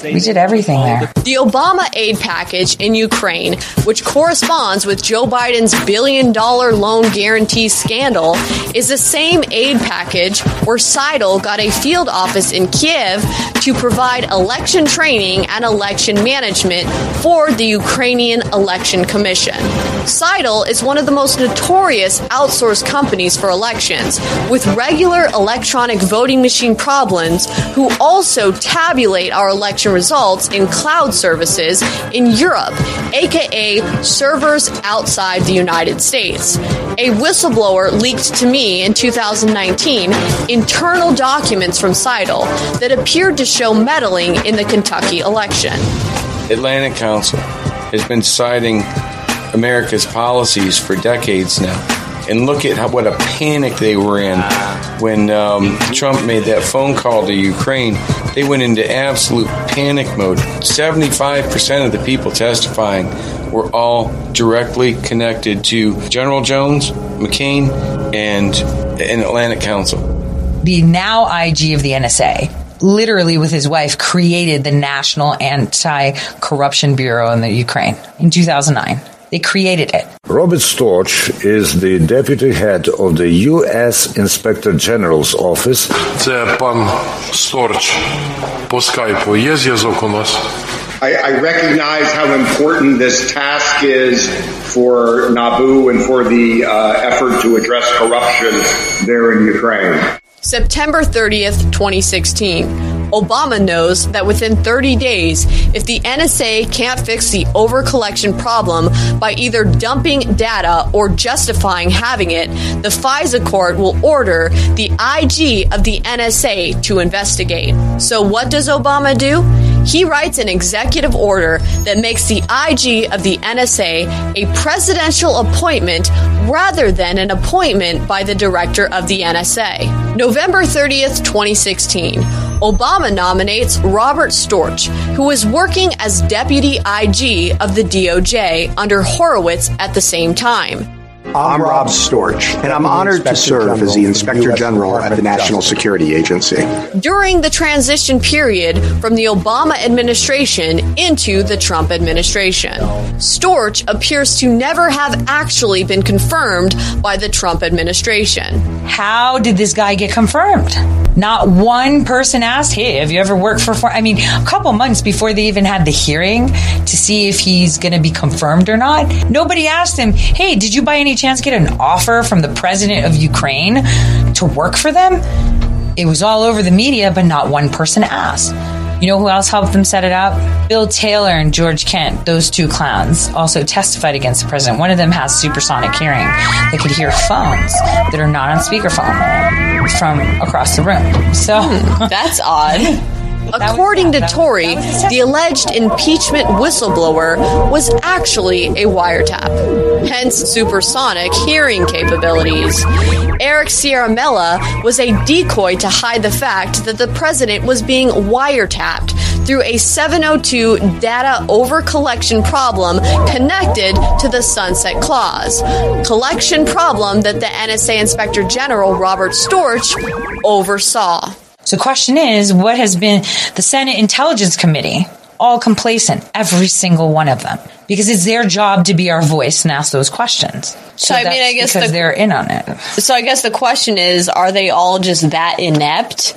We did everything there. The Obama aid package in Ukraine, which corresponds with Joe Biden's billion-dollar loan guarantee scandal, is the same aid package where Seidel got a field office in Kiev to provide election training and election management for the Ukrainian Election Commission. Seidel is one of the most notorious outsourced companies for elections, with regular electronic voting machine problems, who also tabulate our election results in cloud services in Europe, aka servers outside the United States. A whistleblower leaked to me in two thousand nineteen internal documents from Seidel that appeared to show meddling in the Kentucky election. Atlantic Council has been citing America's policies for decades now. And look at how, what a panic they were in when um, Trump made that phone call to Ukraine. They went into absolute panic mode. seventy-five percent of the people testifying were all directly connected to General Jones, McCain, and an Atlantic Council. The now I G of the N S A, literally with his wife, created the National Anti-Corruption Bureau in the Ukraine in two thousand nine. They created it. Robert Storch is the deputy head of the U S Inspector General's office. Це пан Storch. По скайпу є зв'язок у нас? I, I recognize how important this task is for NABU and for the uh, effort to address corruption there in Ukraine. September thirtieth, twenty sixteen. Obama knows that within thirty days, if the N S A can't fix the overcollection problem by either dumping data or justifying having it, the FISA court will order the I G of the N S A to investigate. So what does Obama do? He writes an executive order that makes the I G of the N S A a presidential appointment rather than an appointment by the director of the N S A. November thirtieth, twenty sixteen. Obama nominates Robert Storch, who was working as deputy I G of the D O J under Horowitz at the same time. I'm Rob Storch, and I'm honored to serve as the Inspector General at the National Security Agency. During the transition period from the Obama administration into the Trump administration, Storch appears to never have actually been confirmed by the Trump administration. How did this guy get confirmed? Not one person asked, hey, have you ever worked for, for I mean, a couple months before they even had the hearing to see if he's going to be confirmed or not. Nobody asked him, hey, did you by any chance get an offer from the president of Ukraine to work for them? It was all over the media, but not one person asked. You know who else helped them set it up? Bill Taylor and George Kent, those two clowns, also testified against the president. One of them has supersonic hearing. They could hear phones that are not on speakerphone from across the room. So hmm, that's odd. According to Tory, the alleged impeachment whistleblower was actually a wiretap, hence supersonic hearing capabilities. Eric Ciaramella was a decoy to hide the fact that the president was being wiretapped through a seven oh two data overcollection problem connected to the Sunset Clause, collection problem that the N S A Inspector General Robert Storch oversaw. So the question is, what has been the Senate Intelligence Committee all complacent, every single one of them, because it's their job to be our voice and ask those questions. So, so I mean, I guess because the, they're in on it. So I guess the question is, are they all just that inept,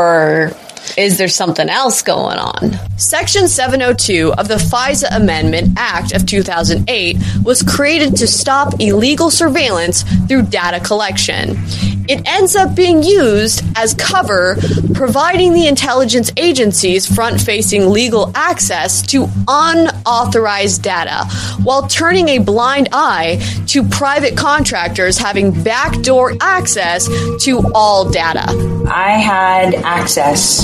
or is there something else going on? Section seven oh two of the FISA Amendment Act of two thousand eight was created to stop illegal surveillance through data collection. It ends up being used as cover, providing the intelligence agencies front-facing legal access to unauthorized data, while turning a blind eye to private contractors having backdoor access to all data. I had access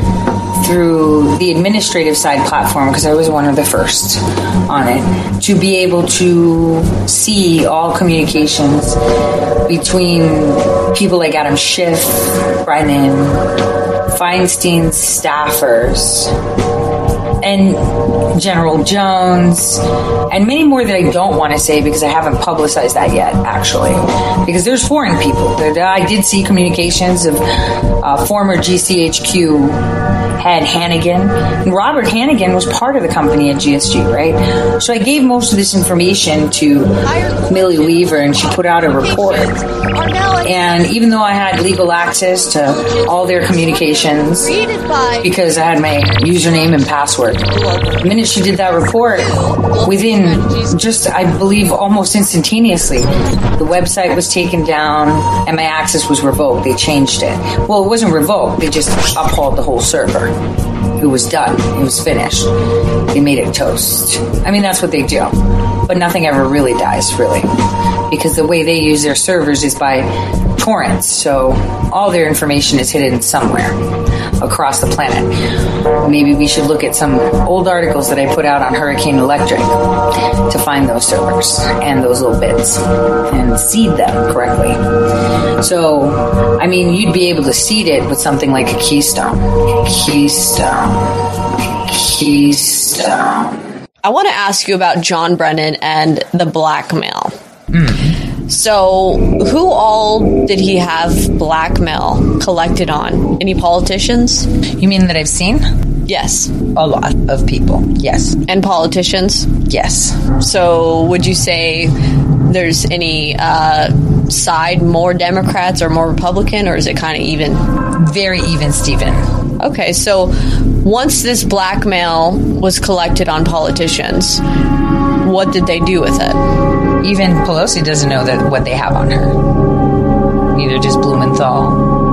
through the administrative side platform, because I was one of the first on it, to be able to see all communications between people like Adam Schiff, Brennan, Feinstein's staffers, and General Jones, and many more that I don't want to say because I haven't publicized that yet, actually. Because there's foreign people. I did see communications of uh, former G C H Q had Hannigan. And Robert Hannigan was part of the company at G S G, right? So I gave most of this information to Millie Weaver, and she put out a report. And even though I had legal access to all their communications, because I had my username and password, the minute she did that report, within just, I believe, almost instantaneously, the website was taken down and my access was revoked. They changed it. Well, it wasn't revoked. They just upheld the whole server. It was done. It was finished. They made it toast. I mean, that's what they do. But nothing ever really dies, really. Because the way they use their servers is by torrents. So all their information is hidden somewhere across the planet. Maybe we should look at some old articles that I put out on Hurricane Electric to find those servers and those little bits and seed them correctly. So, I mean, you'd be able to seed it with something like a Keystone. Keystone. Keystone. I want to ask you about John Brennan and the blackmail. Mm. So, who all did he have blackmail collected on? Any politicians? You mean that I've seen? Yes. A lot of people, yes. And politicians? Yes. So, would you say there's any uh, side more Democrats or more Republican, or is it kind of even? Very even, Stephen. Okay, so once this blackmail was collected on politicians, what did they do with it? Even Pelosi doesn't know that what they have on her. Neither does Blumenthal.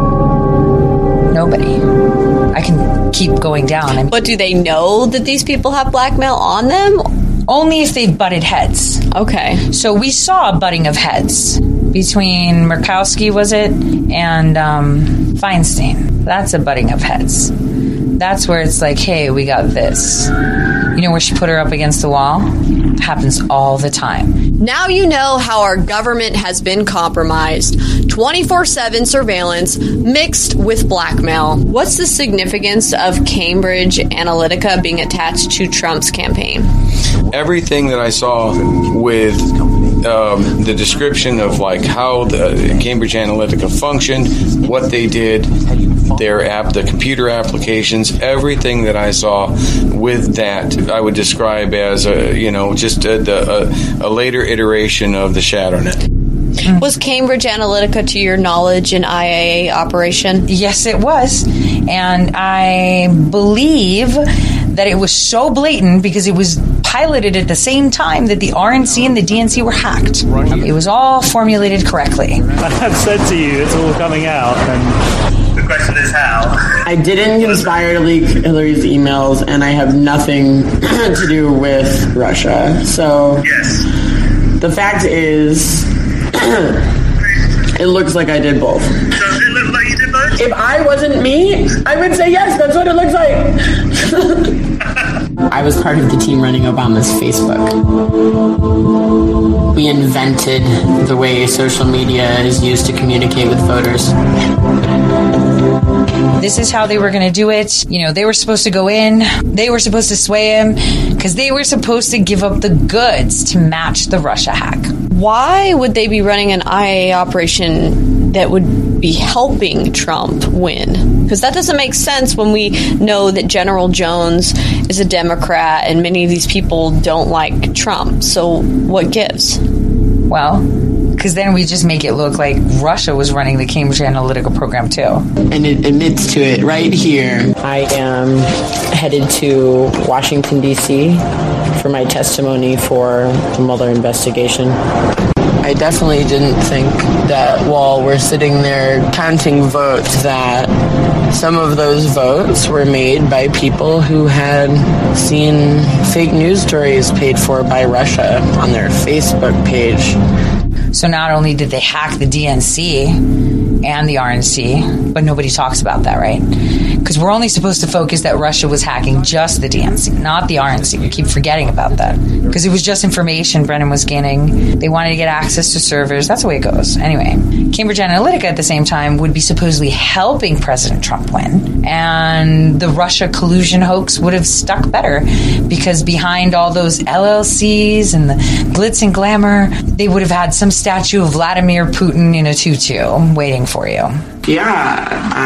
Nobody. I can keep going down. I mean, but do they know that these people have blackmail on them? Only if they've butted heads. Okay. So we saw a butting of heads between Murkowski, was it, and um, Feinstein. That's a butting of heads. That's where it's like, hey, we got this. You know where she put her up against the wall? Happens all the time. Now you know how our government has been compromised. twenty-four seven surveillance mixed with blackmail. What's the significance of Cambridge Analytica being attached to Trump's campaign? Everything that I saw with um, the description of like how the Cambridge Analytica functioned, what they did, their app, the computer applications, everything that I saw with that, I would describe as a, you know, just a, a, a later iteration of the ShadowNet. Was Cambridge Analytica, to your knowledge, an I A A operation? Yes, it was. And I believe that it was so blatant because it was piloted at the same time that the R N C and the D N C were hacked. It was all formulated correctly. I've said to you, it's all coming out. And the question is how. I didn't conspire to leak Hillary's emails, and I have nothing to do with Russia. So, yes. The fact is, it looks like I did both. Does it look like you did both? If I wasn't me, I would say yes, that's what it looks like. I was part of the team running Obama's Facebook. We invented the way social media is used to communicate with voters. This is how they were going to do it. You know, they were supposed to go in. They were supposed to sway him because they were supposed to give up the goods to match the Russia hack. Why would they be running an I A A operation that would be helping Trump win? Because that doesn't make sense when we know that General Jones is a Democrat and many of these people don't like Trump. So what gives? Well, because then we just make it look like Russia was running the Cambridge Analytica program too. And it admits to it right here. I am headed to Washington, D C for my testimony for the Mueller investigation. I definitely didn't think that while we're sitting there counting votes that some of those votes were made by people who had seen fake news stories paid for by Russia on their Facebook page. So not only did they hack the D N C and the R N C, but nobody talks about that, right? Because we're only supposed to focus that Russia was hacking just the D N C, not the R N C. We keep forgetting about that. Because it was just information Brennan was gaining. They wanted to get access to servers. That's the way it goes. Anyway, Cambridge Analytica at the same time would be supposedly helping President Trump win. And the Russia collusion hoax would have stuck better because behind all those L L Cs and the glitz and glamour, they would have had some statue of Vladimir Putin in a tutu waiting for you. Yeah,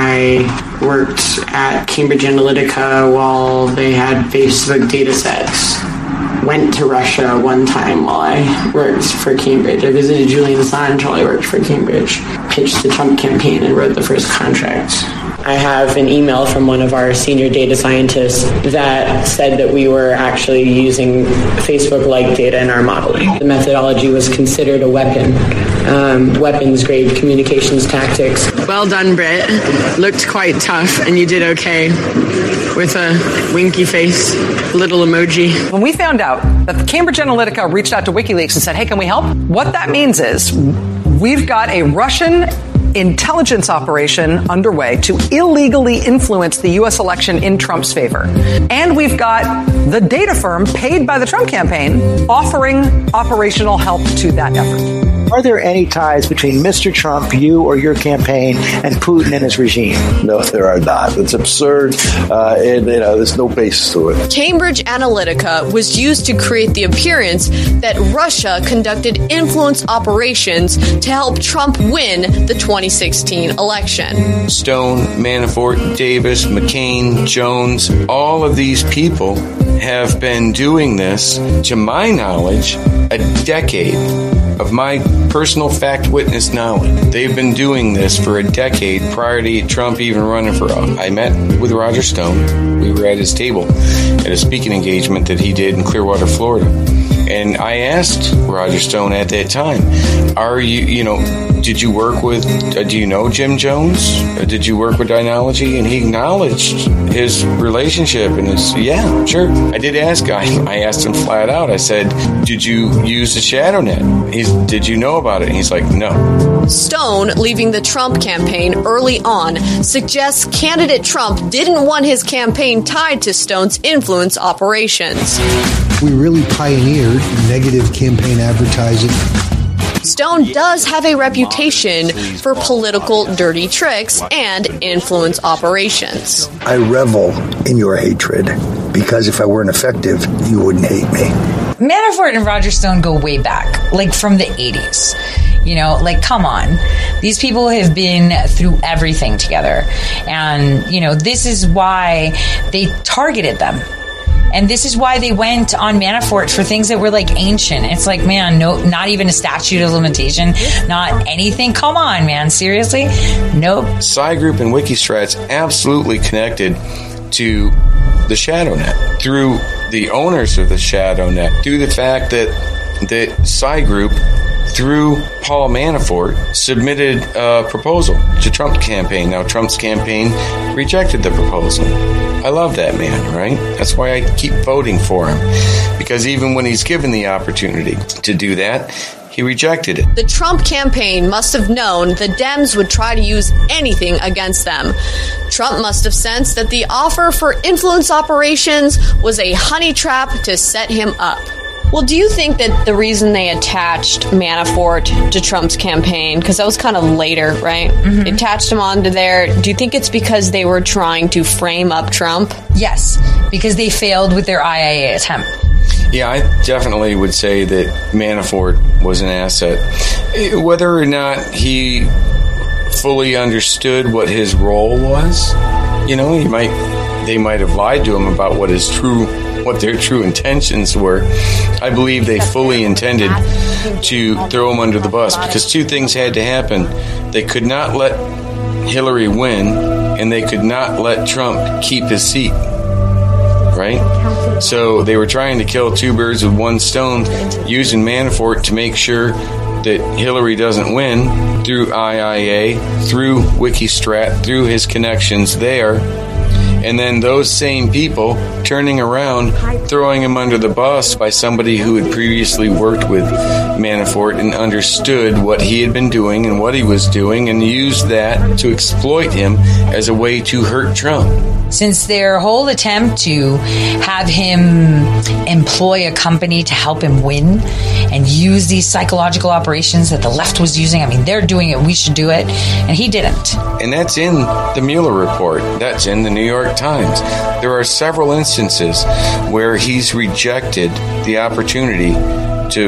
I worked at Cambridge Analytica while they had Facebook data sets. Went to Russia one time while I worked for Cambridge. I visited Julian Assange while I worked for Cambridge. Pitched the Trump campaign and wrote the first contract. I have an email from one of our senior data scientists that said that we were actually using Facebook-like data in our modeling. The methodology was considered a weapon, um, weapons-grade communications tactics. Well done, Britt. Looked quite tough, and you did okay with a winky face, little emoji. When we found out that the Cambridge Analytica reached out to WikiLeaks and said, hey, can we help? What that means is we've got a Russian intelligence operation underway to illegally influence the U S election in Trump's favor. And we've got the data firm paid by the Trump campaign offering operational help to that effort. Are there any ties between Mister Trump, you or your campaign, and Putin and his regime? No, there are not. It's absurd, uh, and you know, there's no basis to it. Cambridge Analytica was used to create the appearance that Russia conducted influence operations to help Trump win the twenty sixteen election. Stone, Manafort, Davis, McCain, Jones, all of these people have been doing this, to my knowledge, a decade. Of my personal fact witness knowledge, they've been doing this for a decade prior to Trump even running for office. I met with Roger Stone. We were at his table at a speaking engagement that he did in Clearwater, Florida. And I asked Roger Stone at that time, are you, you know, did you work with, uh, do you know Jim Jones? Or did you work with Dynology? And he acknowledged his relationship and his, yeah, sure. I did ask him, I asked him flat out, I said, did you use the shadow net? He's, did you know about it? And he's like, no. Stone, leaving the Trump campaign early on, suggests candidate Trump didn't want his campaign tied to Stone's influence operations. We really pioneered negative campaign advertising. Stone does have a reputation for political dirty tricks and influence operations. I revel in your hatred, because if I weren't effective, you wouldn't hate me. Manafort and Roger Stone go way back, like from the eighties. You know, like, come on. These people have been through everything together. And, you know, this is why they targeted them. And this is why they went on Manafort for things that were like ancient. It's like, man, no, not even a statute of limitation, not anything. Come on, man. Seriously? Nope. Psy Group and Wikistrat's absolutely connected to the ShadowNet through the owners of the ShadowNet, through the fact that the Psy Group, through Paul Manafort, submitted a proposal to Trump's campaign. Now, Trump's campaign rejected the proposal. I love that man, right? That's why I keep voting for him. Because even when he's given the opportunity to do that, he rejected it. The Trump campaign must have known the Dems would try to use anything against them. Trump must have sensed that the offer for influence operations was a honey trap to set him up. Well, do you think that the reason they attached Manafort to Trump's campaign, because that was kind of later, right? Mm-hmm. They attached him onto there. Do you think it's because they were trying to frame up Trump? Yes, because they failed with their I A A attempt. Yeah, I definitely would say that Manafort was an asset. Whether or not he fully understood what his role was, you know, he might, they might have lied to him about what his true what their true intentions were. I believe they fully intended to throw him under the bus, because two things had to happen. They could not let Hillary win, and they could not let Trump keep his seat. Right? So they were trying to kill two birds with one stone, using Manafort to make sure that Hillary doesn't win through I I A, through Wikistrat, through his connections there. And then those same people turning around, throwing him under the bus by somebody who had previously worked with Manafort and understood what he had been doing and what he was doing, and used that to exploit him as a way to hurt Trump. Since their whole attempt to have him employ a company to help him win and use these psychological operations that the left was using, I mean, they're doing it, we should do it, and he didn't. And that's in the Mueller report. That's in the New York Times. There are several instances where he's rejected the opportunity to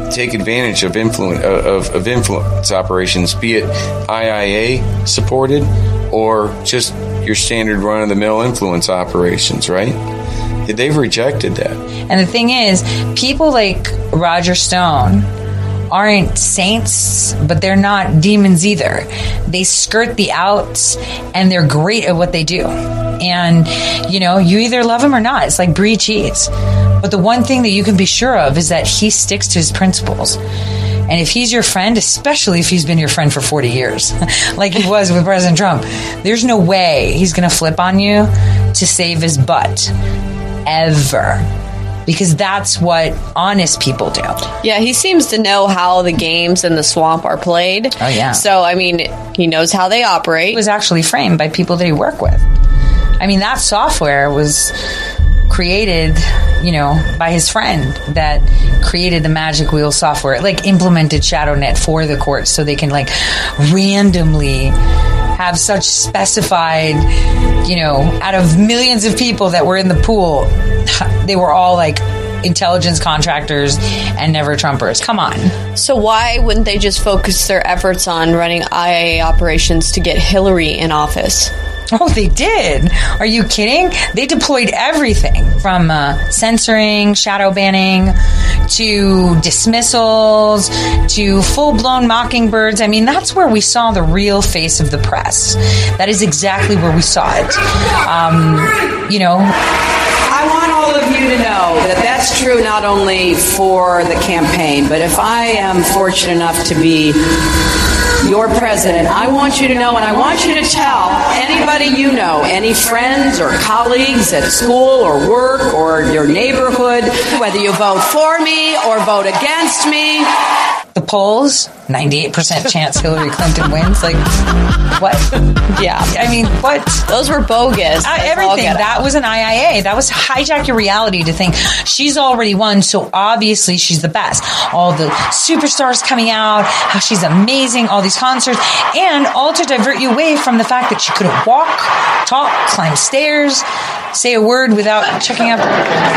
take advantage of influence of, of influence operations, be it I I A supported or just your standard run-of-the-mill influence operations, right? They've rejected that. And the thing is, people like Roger Stone aren't saints, but they're not demons either. They skirt the outs, and they're great at what they do. And, you know, you either love him or not. It's like brie cheese. But the one thing that you can be sure of is that he sticks to his principles. And if he's your friend, especially if he's been your friend for forty years, like he was with President Trump, there's no way he's going to flip on you to save his butt. Ever. Because that's what honest people do. Yeah, he seems to know how the games in the swamp are played. Oh, yeah. So, I mean, he knows how they operate. It was actually framed by people that he worked with. I mean, that software was created, you know, by his friend that created the Magic Wheel software, like implemented ShadowNet for the courts so they can, like, randomly have such specified, you know, out of millions of people that were in the pool, they were all like intelligence contractors and never Trumpers. Come on. So why wouldn't they just focus their efforts on running I A A operations to get Hillary in office? Oh, they did. Are you kidding? They deployed everything from uh, censoring, shadow banning, to dismissals, to full-blown mockingbirds. I mean, that's where we saw the real face of the press. That is exactly where we saw it. Um, you know... I want all of you to know that that's true not only for the campaign, but if I am fortunate enough to be your president, I want you to know, and I want you to tell anybody you know, any friends or colleagues at school or work or your neighborhood, whether you vote for me or vote against me. The polls, ninety-eight percent chance Hillary Clinton wins. Like, what? Yeah. I mean, what? Those were bogus. Uh, everything. That was an I I A. That was hijack your reality to think she's already won, so obviously she's the best. All the superstars coming out, how she's amazing, all these concerts, and all to divert you away from the fact that she couldn't walk, talk, climb stairs, say a word without checking up.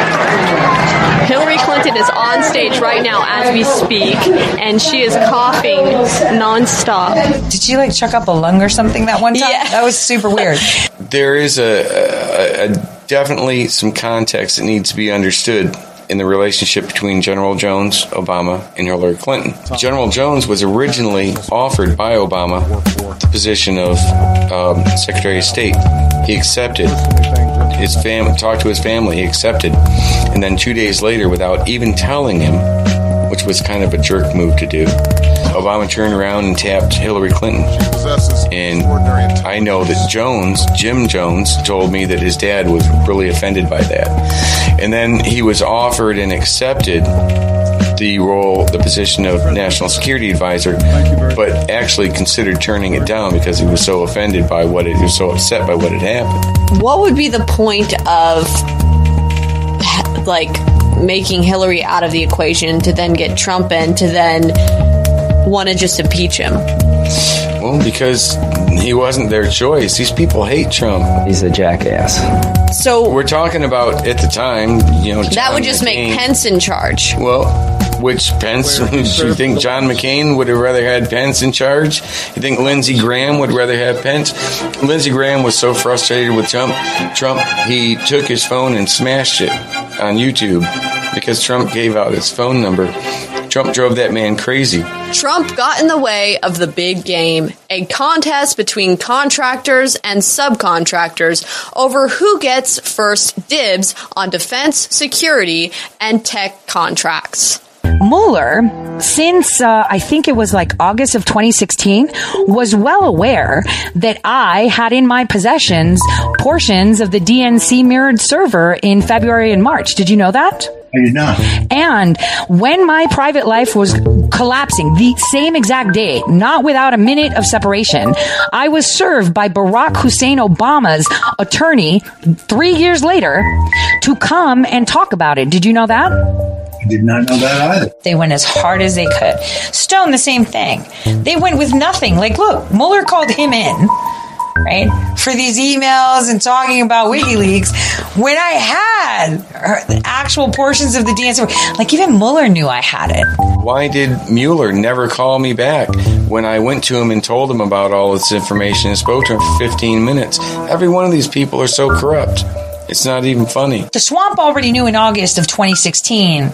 Hillary Clinton is on stage right now as we speak, and she is coughing nonstop. Did she like chuck up a lung or something that one time? Yeah. That was super weird. There is a, a, a definitely some context that needs to be understood in the relationship between General Jones, Obama, and Hillary Clinton. General Jones was originally offered by Obama the position of um, Secretary of State. He accepted. His family talked to his family. He accepted, and then two days later, without even telling him, which was kind of a jerk move to do, Obama turned around and tapped Hillary Clinton. And I know that Jones, Jim Jones, told me that his dad was really offended by that. And then he was offered and accepted the role, the position of National Security Advisor, but actually considered turning it down because he was so offended by what it, he was so upset by what had happened. What would be the point of, like, making Hillary out of the equation to then get Trump in to then want to just impeach him? Well, because he wasn't their choice. These people hate Trump. He's a jackass. So we're talking about at the time, you know, John that would just McCain. make Pence in charge. Well, which Pence? Do you think John McCain would have rather had Pence in charge? You think Lindsey Graham would rather have Pence? Lindsey Graham was so frustrated with Trump, Trump, he took his phone and smashed it on YouTube because Trump gave out his phone number. Trump drove that man crazy. Trump got in the way of the big game, a contest between contractors and subcontractors over who gets first dibs on defense, security, and tech contracts. Mueller, since uh, I think it was like August of twenty sixteen, was well aware that I had in my possessions portions of the D N C mirrored server in February and March. Did you know that? I did not. And when my private life was collapsing, the same exact day, not without a minute of separation, I was served by Barack Hussein Obama's attorney three years later to come and talk about it. Did you know that? I did not know that either. They went as hard as they could. Stone, the same thing. They went with nothing. Like, look, Mueller called him in, right, for these emails and talking about WikiLeaks when I had actual portions of the D N C. Like, even Mueller knew I had it. Why did Mueller never call me back when I went to him and told him about all this information and spoke to him for fifteen minutes? Every one of these people are so corrupt. It's not even funny. The swamp already knew in August of twenty sixteen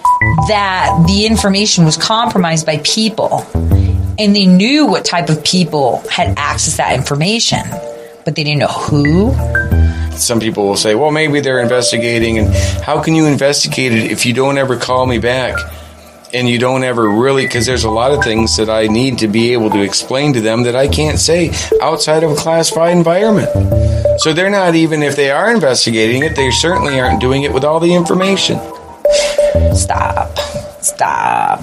that the information was compromised by people. And they knew what type of people had access to that information. But they didn't know who. Some people will say, well, maybe they're investigating. And how can you investigate it if you don't ever call me back? And you don't ever really, because there's a lot of things that I need to be able to explain to them that I can't say outside of a classified environment. So they're not even, if they are investigating it, they certainly aren't doing it with all the information. Stop. Stop.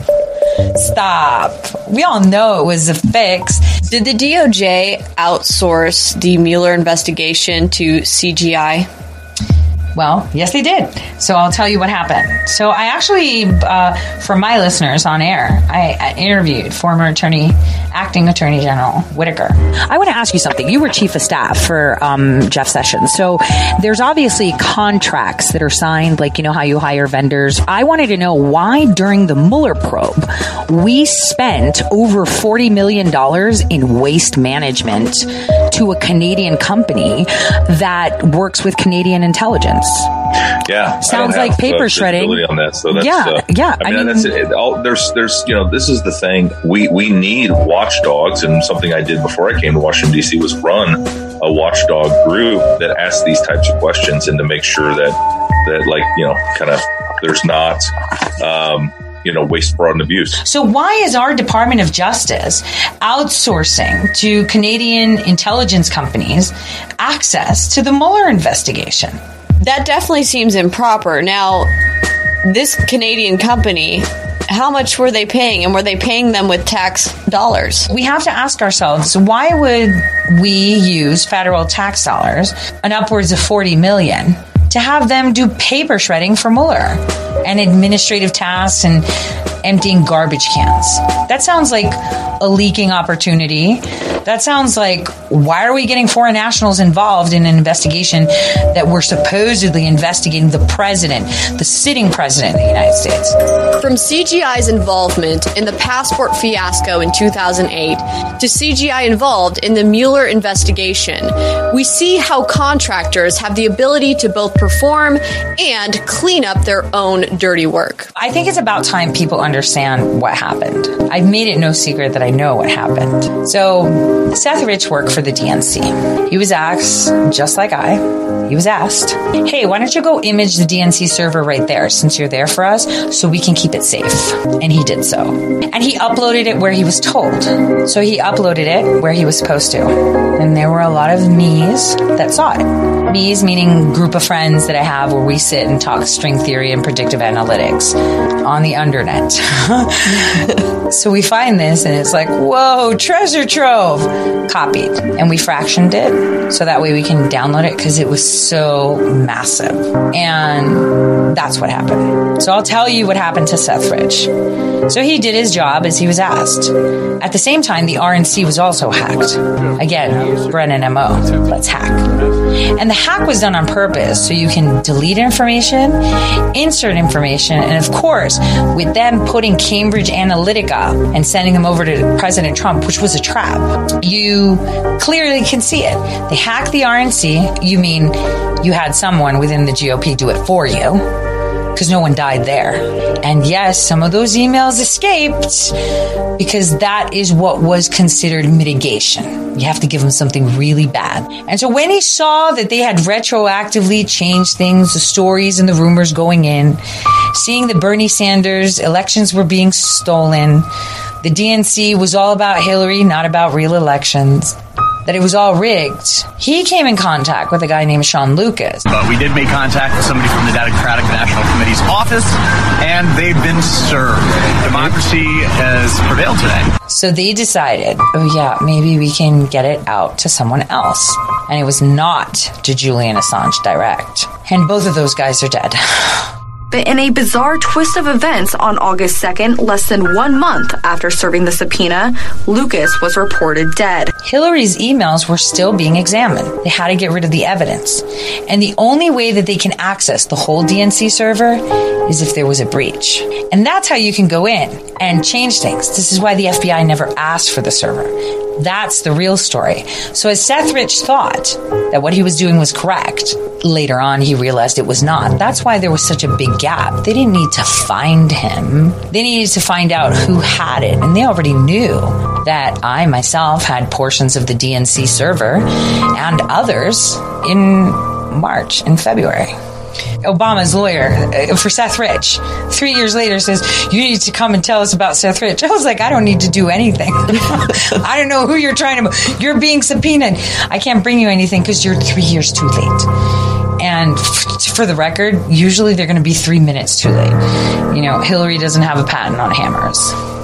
Stop. We all know it was a fix. Did the D O J outsource the Mueller investigation to C G I? Well, yes, they did. So I'll tell you what happened. So I actually, uh, for my listeners on air, I, I interviewed former attorney, acting attorney general Whitaker. I want to ask you something. You were chief of staff for um, Jeff Sessions. So there's obviously contracts that are signed, like, you know, how you hire vendors. I wanted to know why during the Mueller probe, we spent over forty million dollars in waste management to a Canadian company that works with Canadian intelligence. Yeah, sounds like paper shredding on that. So that's, yeah, uh, yeah. I mean, I mean that's it. it all, there's, there's, you know, this is the thing. We we need watchdogs, and something I did before I came to Washington D C was run a watchdog group that asks these types of questions, and to make sure that that like you know, kind of there's not. Um, you know, waste, fraud, and abuse. So why is our Department of Justice outsourcing to Canadian intelligence companies access to the Mueller investigation? That definitely seems improper. Now, this Canadian company, how much were they paying? And were they paying them with tax dollars? We have to ask ourselves, why would we use federal tax dollars, an upwards of forty million dollars, to have them do paper shredding for Mueller and administrative tasks and emptying garbage cans? That sounds like a leaking opportunity. That sounds like, why are we getting foreign nationals involved in an investigation that we're supposedly investigating the president, the sitting president of the United States? From C G I's involvement in the passport fiasco in two thousand eight to C G I involved in the Mueller investigation, we see how contractors have the ability to both perform and clean up their own dirty work. I think it's about time people understand what happened. I've made it no secret that I know what happened. So Seth Rich worked for the D N C. He was asked, just like I, he was asked, hey, why don't you go image the D N C server right there since you're there for us so we can keep it safe? And he did so. And he uploaded it where he was told. So he uploaded it where he was supposed to. And there were a lot of me's that saw it. Me's meaning group of friends that I have where we sit and talk string theory and predictive analytics on the undernet. So we find this and it's like, whoa, treasure trove. Copied. And we fractioned it so that way we can download it because it was so massive. And that's what happened. So I'll tell you what happened to Seth Rich. So he did his job as he was asked. At the same time, the R N C was also hacked. Again, Brennan M O. Let's hack. And the hack was done on purpose so you can delete information, insert information, and of course, with them putting Cambridge Analytica and sending them over to President Trump, which was a trap, you clearly can see it. They hacked the R N C. You mean you had someone within the G O P do it for you, because no one died there. And yes, some of those emails escaped because that is what was considered mitigation. You have to give them something really bad. And so when he saw that they had retroactively changed things, the stories and the rumors going in, seeing that Bernie Sanders elections were being stolen, the D N C was all about Hillary, not about real elections, that it was all rigged, he came in contact with a guy named Sean Lucas. But we did make contact with somebody from the Democratic National Committee's office, and they've been served. Democracy has prevailed today. So they decided, oh yeah, maybe we can get it out to someone else. And it was not to Julian Assange direct. And both of those guys are dead. But in a bizarre twist of events on August second, less than one month after serving the subpoena, Lucas was reported dead. Hillary's emails were still being examined. They had to get rid of the evidence. And the only way that they can access the whole D N C server is if there was a breach. And that's how you can go in and change things. This is why the F B I never asked for the server. That's the real story. So as Seth Rich thought that what he was doing was correct, later on he realized it was not. That's why there was such a big gap. They didn't need to find him. They needed to find out who had it. And they already knew that I myself had portions of the D N C server and others in March and February. Obama's lawyer uh, for Seth Rich, three years later says, you need to come and tell us about Seth Rich. I was like, I don't need to do anything. I don't know who you're trying to, you're being subpoenaed. I can't bring you anything because you're three years too late. And f- for the record, usually they're going to be three minutes too late. You know, Hillary doesn't have a patent on hammers.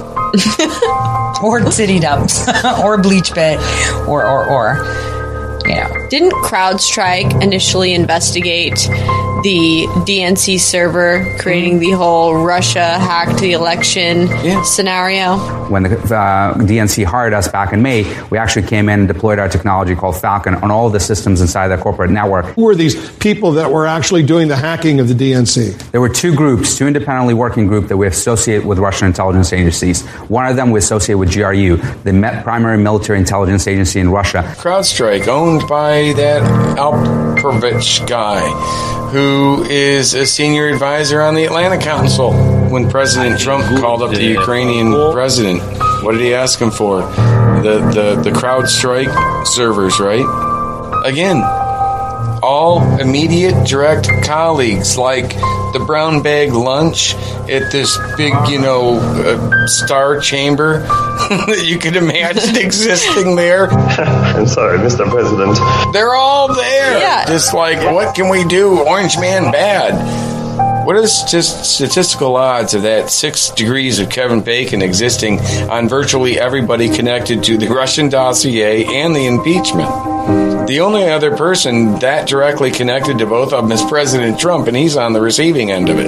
Or city dumps. Or bleach bit. Or, or, or, you know. Didn't CrowdStrike initially investigate the D N C server, creating the whole Russia hacked the election yeah. scenario? When the uh, D N C hired us back in May, we actually came in and deployed our technology called Falcon on all of the systems inside the corporate network. Who were these people that were actually doing the hacking of the D N C? There were two groups, two independently working groups that we associate with Russian intelligence agencies. One of them we associate with G R U, the primary military intelligence agency in Russia. CrowdStrike, owned by that Alperovitch guy, who is a senior advisor on the Atlantic Council. When President Trump called up the Ukrainian president, what did he ask him for? The, the, the CrowdStrike servers, right? Again, all immediate direct colleagues, like the brown bag lunch at this big, you know, uh, star chamber that you could imagine existing there. I'm sorry, Mister President. They're all there. Yeah. Just like, what can we do? Orange man bad. What are the st- statistical odds of that six degrees of Kevin Bacon existing on virtually everybody connected to the Russian dossier and the impeachment? The only other person that directly connected to both of them is President Trump, and he's on the receiving end of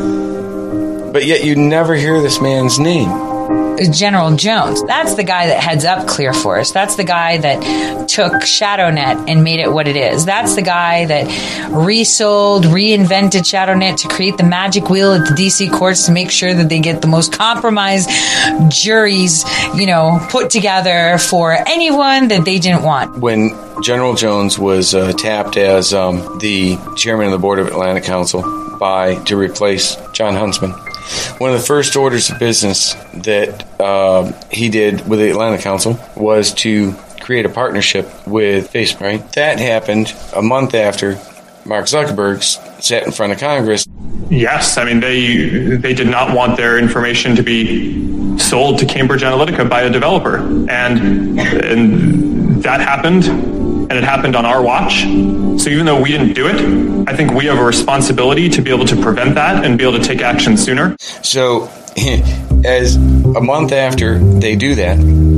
it. But yet you never hear this man's name. General Jones. That's the guy that heads up Clear Force. That's the guy that took ShadowNet and made it what it is. That's the guy that resold, reinvented ShadowNet to create the magic wheel at the D C courts to make sure that they get the most compromised juries, you know, put together for anyone that they didn't want. When General Jones was uh, tapped as um, the chairman of the board of Atlantic Council by to replace John Huntsman, one of the first orders of business that uh, he did with the Atlantic Council was to create a partnership with Facebook. Right? That happened a month after Mark Zuckerberg sat in front of Congress. Yes, I mean, they they did not want their information to be sold to Cambridge Analytica by a developer. And, and that happened, and it happened on our watch. So even though we didn't do it, I think we have a responsibility to be able to prevent that and be able to take action sooner. So as a month after they do that,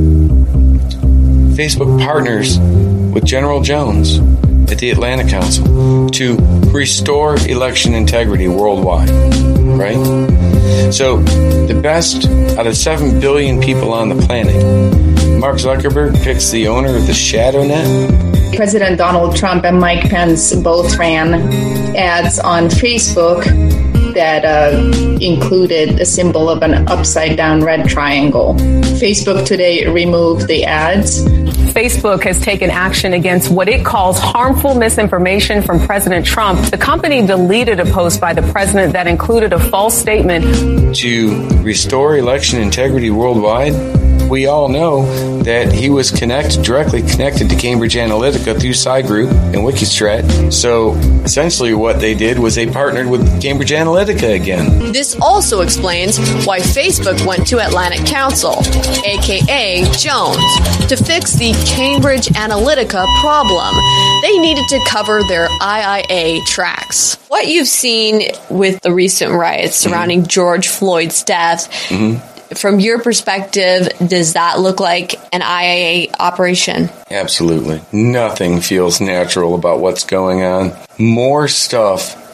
Facebook partners with General Jones at the Atlantic Council to restore election integrity worldwide, right? So the best out of seven billion people on the planet, Mark Zuckerberg picks the owner of the ShadowNet. President Donald Trump and Mike Pence both ran ads on Facebook that uh, included a symbol of an upside-down red triangle. Facebook today removed the ads. Facebook has taken action against what it calls harmful misinformation from President Trump. The company deleted a post by the president that included a false statement. To restore election integrity worldwide, we all know that he was connected, directly connected to Cambridge Analytica through Cygroup and Wikistrat. So essentially what they did was they partnered with Cambridge Analytica again. This also explains why Facebook went to Atlantic Council, aka Jones, to fix the Cambridge Analytica problem. They needed to cover their I I A tracks. What you've seen with the recent riots surrounding mm-hmm. George Floyd's death, mm-hmm. from your perspective, does that look like an I I A operation? Absolutely. Nothing feels natural about what's going on. More stuff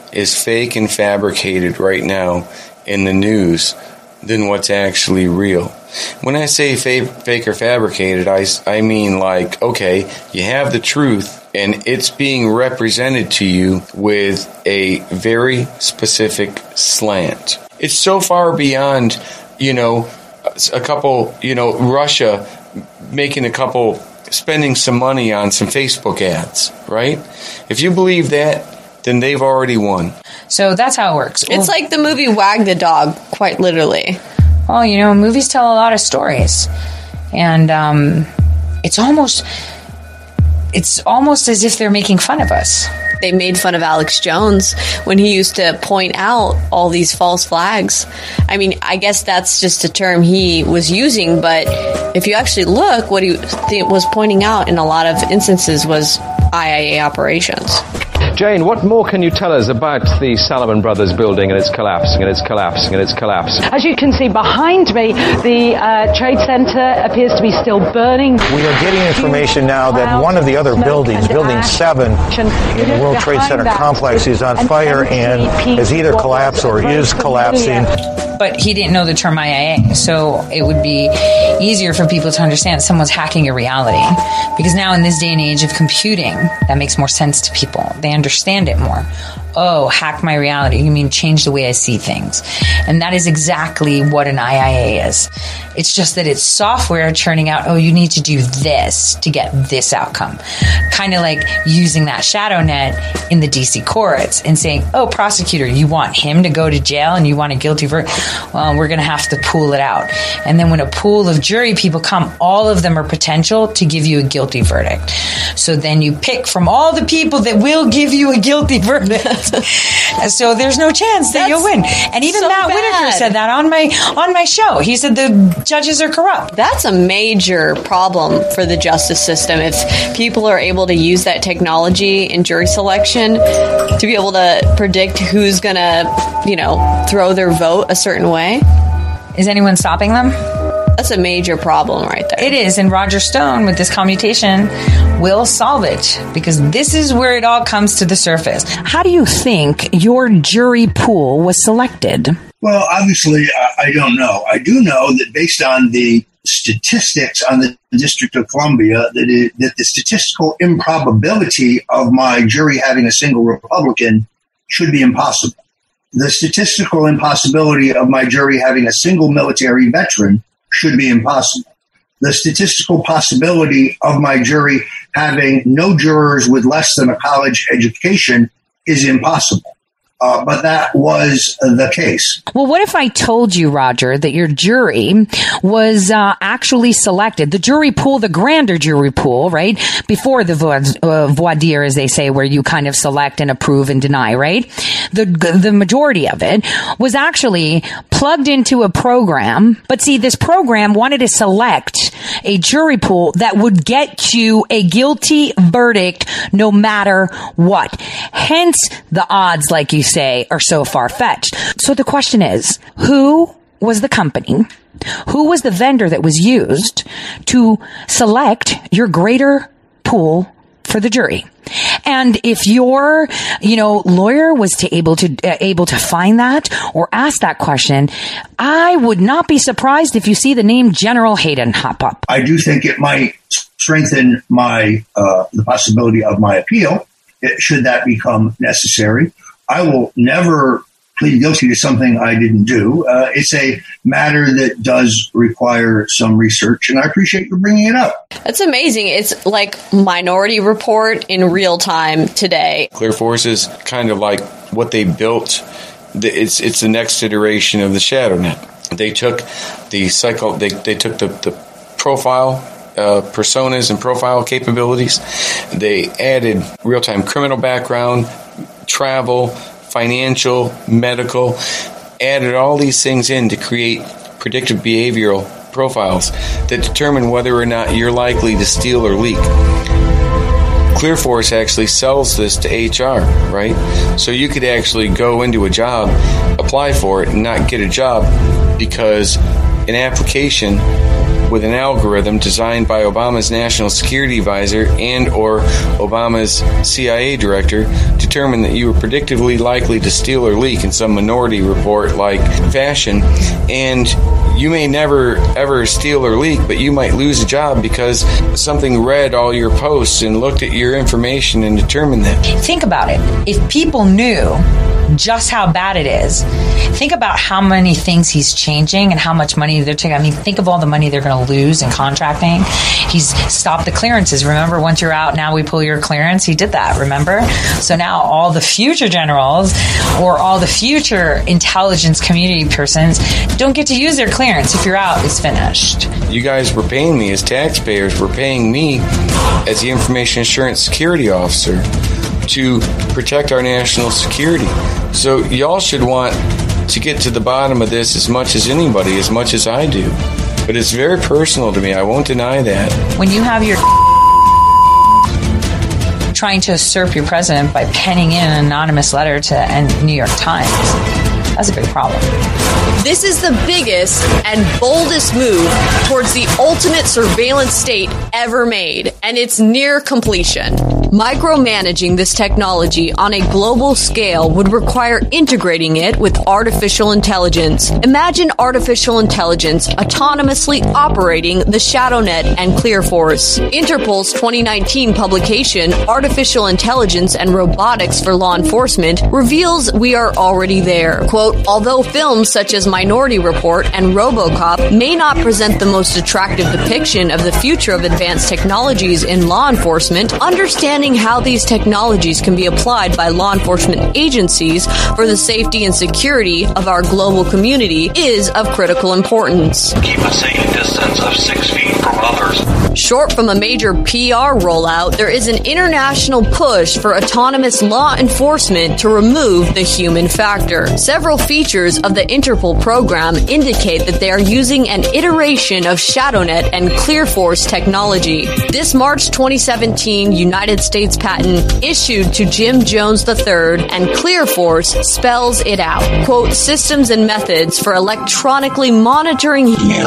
is fake and fabricated right now in the news than what's actually real. When I say fake, fake or fabricated, I, I mean like, okay, you have the truth and it's being represented to you with a very specific slant. It's so far beyond, you know, a couple, you know, Russia making a couple, spending some money on some Facebook ads, right? If you believe that, then they've already won. So that's how it works. It's well, like the movie Wag the Dog, quite literally. Well, you know, movies tell a lot of stories. And um, it's almost, it's almost as if they're making fun of us. They made fun of Alex Jones when he used to point out all these false flags. I mean, I guess that's just a term he was using, but if you actually look, what he was pointing out in a lot of instances was I I A operations. Jane, what more can you tell us about the Salomon Brothers building and its collapsing and its collapsing and its collapse? As you can see behind me, the uh, Trade Center appears to be still burning. We are getting information now that one of the other buildings, Building seven in the World Trade Center complex, is on fire and has either collapsed or is collapsing. But he didn't know the term I I A, so it would be easier for people to understand someone's hacking a reality. Because now in this day and age of computing, that makes more sense to people. They understand it more. Oh, hack my reality. You mean change the way I see things. And that is exactly what an I I A is. It's just that it's software churning out, oh, you need to do this to get this outcome. Kind of like using that shadow net in the D C courts and saying, oh, prosecutor, you want him to go to jail and you want a guilty verdict? Well, we're going to have to pool it out. And then when a pool of jury people come, all of them are potential to give you a guilty verdict. So then you pick from all the people that will give you a guilty verdict. So there's no chance that That's you'll win. And even so Matt bad. Whitaker said that on my on my show. He said the judges are corrupt. That's a major problem for the justice system. If people are able to use that technology in jury selection to be able to predict who's going to, you know, throw their vote a certain way. Is anyone stopping them? That's a major problem right there. It is, and Roger Stone with this commutation will solve it, because this is where it all comes to the surface. How do you think your jury pool was selected? Well, obviously, I don't know. I do know that based on the statistics on the District of Columbia, that, it, that the statistical improbability of my jury having a single Republican should be impossible. The statistical impossibility of my jury having a single military veteran should be impossible. The statistical possibility of my jury having no jurors with less than a college education is impossible. Uh, but that was the case. Well, what if I told you, Roger, that your jury was uh, actually selected, the jury pool, the grander jury pool, right, before the voir, uh, voir dire, as they say, where you kind of select and approve and deny, right? The the majority of it was actually plugged into a program. But see, this program wanted to select a jury pool that would get you a guilty verdict no matter what. Hence the odds, like you say, are so far-fetched. So the question is, who was the company, who was the vendor that was used to select your greater pool for the jury? And if your, you know, lawyer was to able to uh, able to find that or ask that question, I would not be surprised if you see the name General Hayden hop up. I do think it might strengthen my uh, the possibility of my appeal, should that become necessary. I will never plead guilty to something I didn't do. Uh, it's a matter that does require some research, and I appreciate you bringing it up. That's amazing. It's like Minority Report in real time today. Clear Force is kind of like what they built. It's it's the next iteration of the ShadowNet. They took the cycle. They they took the the profile. Uh, personas and profile capabilities. They added real-time criminal background, travel, financial, medical, added all these things in to create predictive behavioral profiles that determine whether or not you're likely to steal or leak. ClearForce actually sells this to H R, right? So you could actually go into a job, apply for it, and not get a job because an application with an algorithm designed by Obama's national security advisor and or Obama's C I A director determined that you were predictably likely to steal or leak in some Minority Report like fashion, and you may never ever steal or leak, but you might lose a job because something read all your posts and looked at your information and determined that. Think about it. If people knew just how bad it is, think about how many things he's changing and how much money they're taking. I mean, think of all the money they're going to lose in contracting. He's stopped the clearances. Remember, once you're out, now we pull your clearance. He did that, remember? So now all the future generals or all the future intelligence community persons don't get to use their clearance. If you're out, it's finished. You guys were paying me as taxpayers, were paying me as the Information Assurance Security Officer to protect our national security. So y'all should want to get to the bottom of this as much as anybody, as much as I do. But it's very personal to me. I won't deny that. When you have your trying to usurp your president by penning in an anonymous letter to the New York Times, that's a big problem. This is the biggest and boldest move towards the ultimate surveillance state ever made, and it's near completion. Micromanaging this technology on a global scale would require integrating it with artificial intelligence. Imagine artificial intelligence autonomously operating the ShadowNet and ClearForce. Interpol's twenty nineteen publication, Artificial Intelligence and Robotics for Law Enforcement, reveals we are already there. Quote, although films such as Minority Report and RoboCop may not present the most attractive depiction of the future of advanced technologies in law enforcement, understanding how these technologies can be applied by law enforcement agencies for the safety and security of our global community is of critical importance. Keep a safe distance of six feet from others. Short from a major P R rollout, there is an international push for autonomous law enforcement to remove the human factor. Several features of the Interpol program indicate that they are using an iteration of ShadowNet and ClearForce technology. This March twenty seventeen United States patent issued to Jim Jones the third and ClearForce spells it out. Quote, systems and methods for electronically monitoring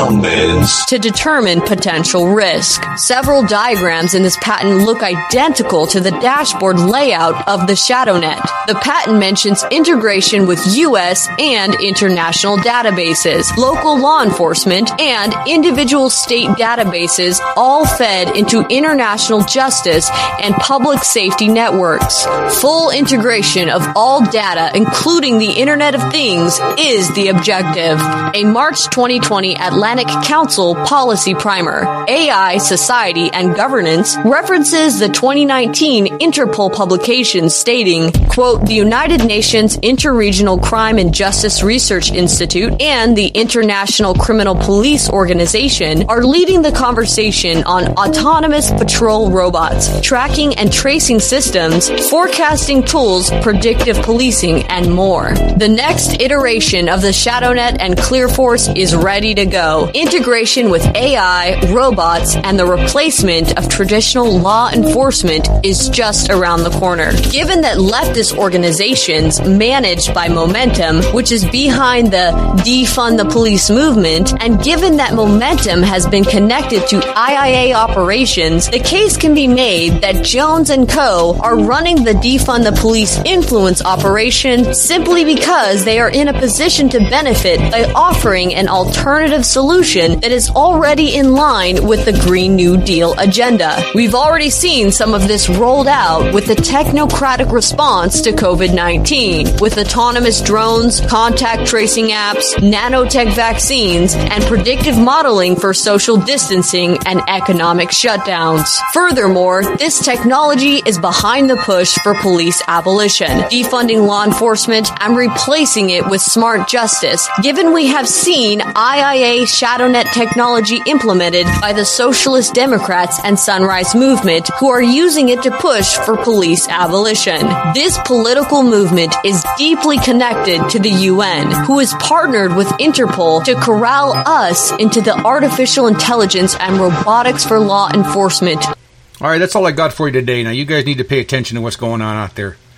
humans to determine potential risk. Several diagrams in this patent look identical to the dashboard layout of the ShadowNet. The patent mentions integration with U S and international databases, local law enforcement, and individual state databases, all fed into international justice and public safety networks. Full integration of all data, including the Internet of Things, is the objective. A March twenty twenty Atlantic Council policy primer, A I, Society, and Governance, references the twenty nineteen Interpol publication stating, quote, the United Nations Interregional Crime and Justice Research Institute and the International Criminal Police Organization are leading the conversation on autonomous patrol robots, tracking and tracing systems, forecasting tools, predictive policing, and more. The next iteration of the ShadowNet and ClearForce is ready to go. Integration with A I, robots, and the replacement of traditional law enforcement is just around the corner. Given that leftist organizations managed by Momentum, which is behind the defund the police movement, and given that Momentum has been connected to I I A operations, the case can be made that Jones and Co. are running the defund the police influence operation simply because they are in a position to benefit by offering an alternative solution that is already in line with the Green New Deal agenda. We've already seen some of this rolled out with the technocratic response to COVID nineteen, with autonomous drones, contact tracing apps, nanotech vaccines, and predictive modeling for social distancing and economic shutdowns. Furthermore, this technology is behind the push for police abolition, defunding law enforcement and replacing it with smart justice, given we have seen I I A ShadowNet technology implemented by the Socialist Democrats and Sunrise Movement, who are using it to push for police abolition. This political movement is deeply connected to the U N, who is partnered with Interpol to corral us into the artificial intelligence and robotics for law enforcement. All right, that's all I got for you today. Now, you guys need to pay attention to what's going on out there.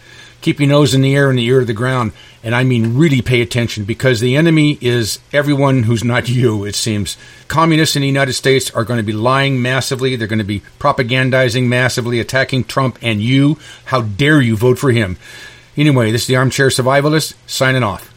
keep your nose in the air and the ear to the ground. And I mean really pay attention, because the enemy is everyone who's not you, it seems. Communists in the United States are going to be lying massively. They're going to be propagandizing massively, attacking Trump and you. How dare you vote for him? Anyway, this is the Armchair Survivalist signing off.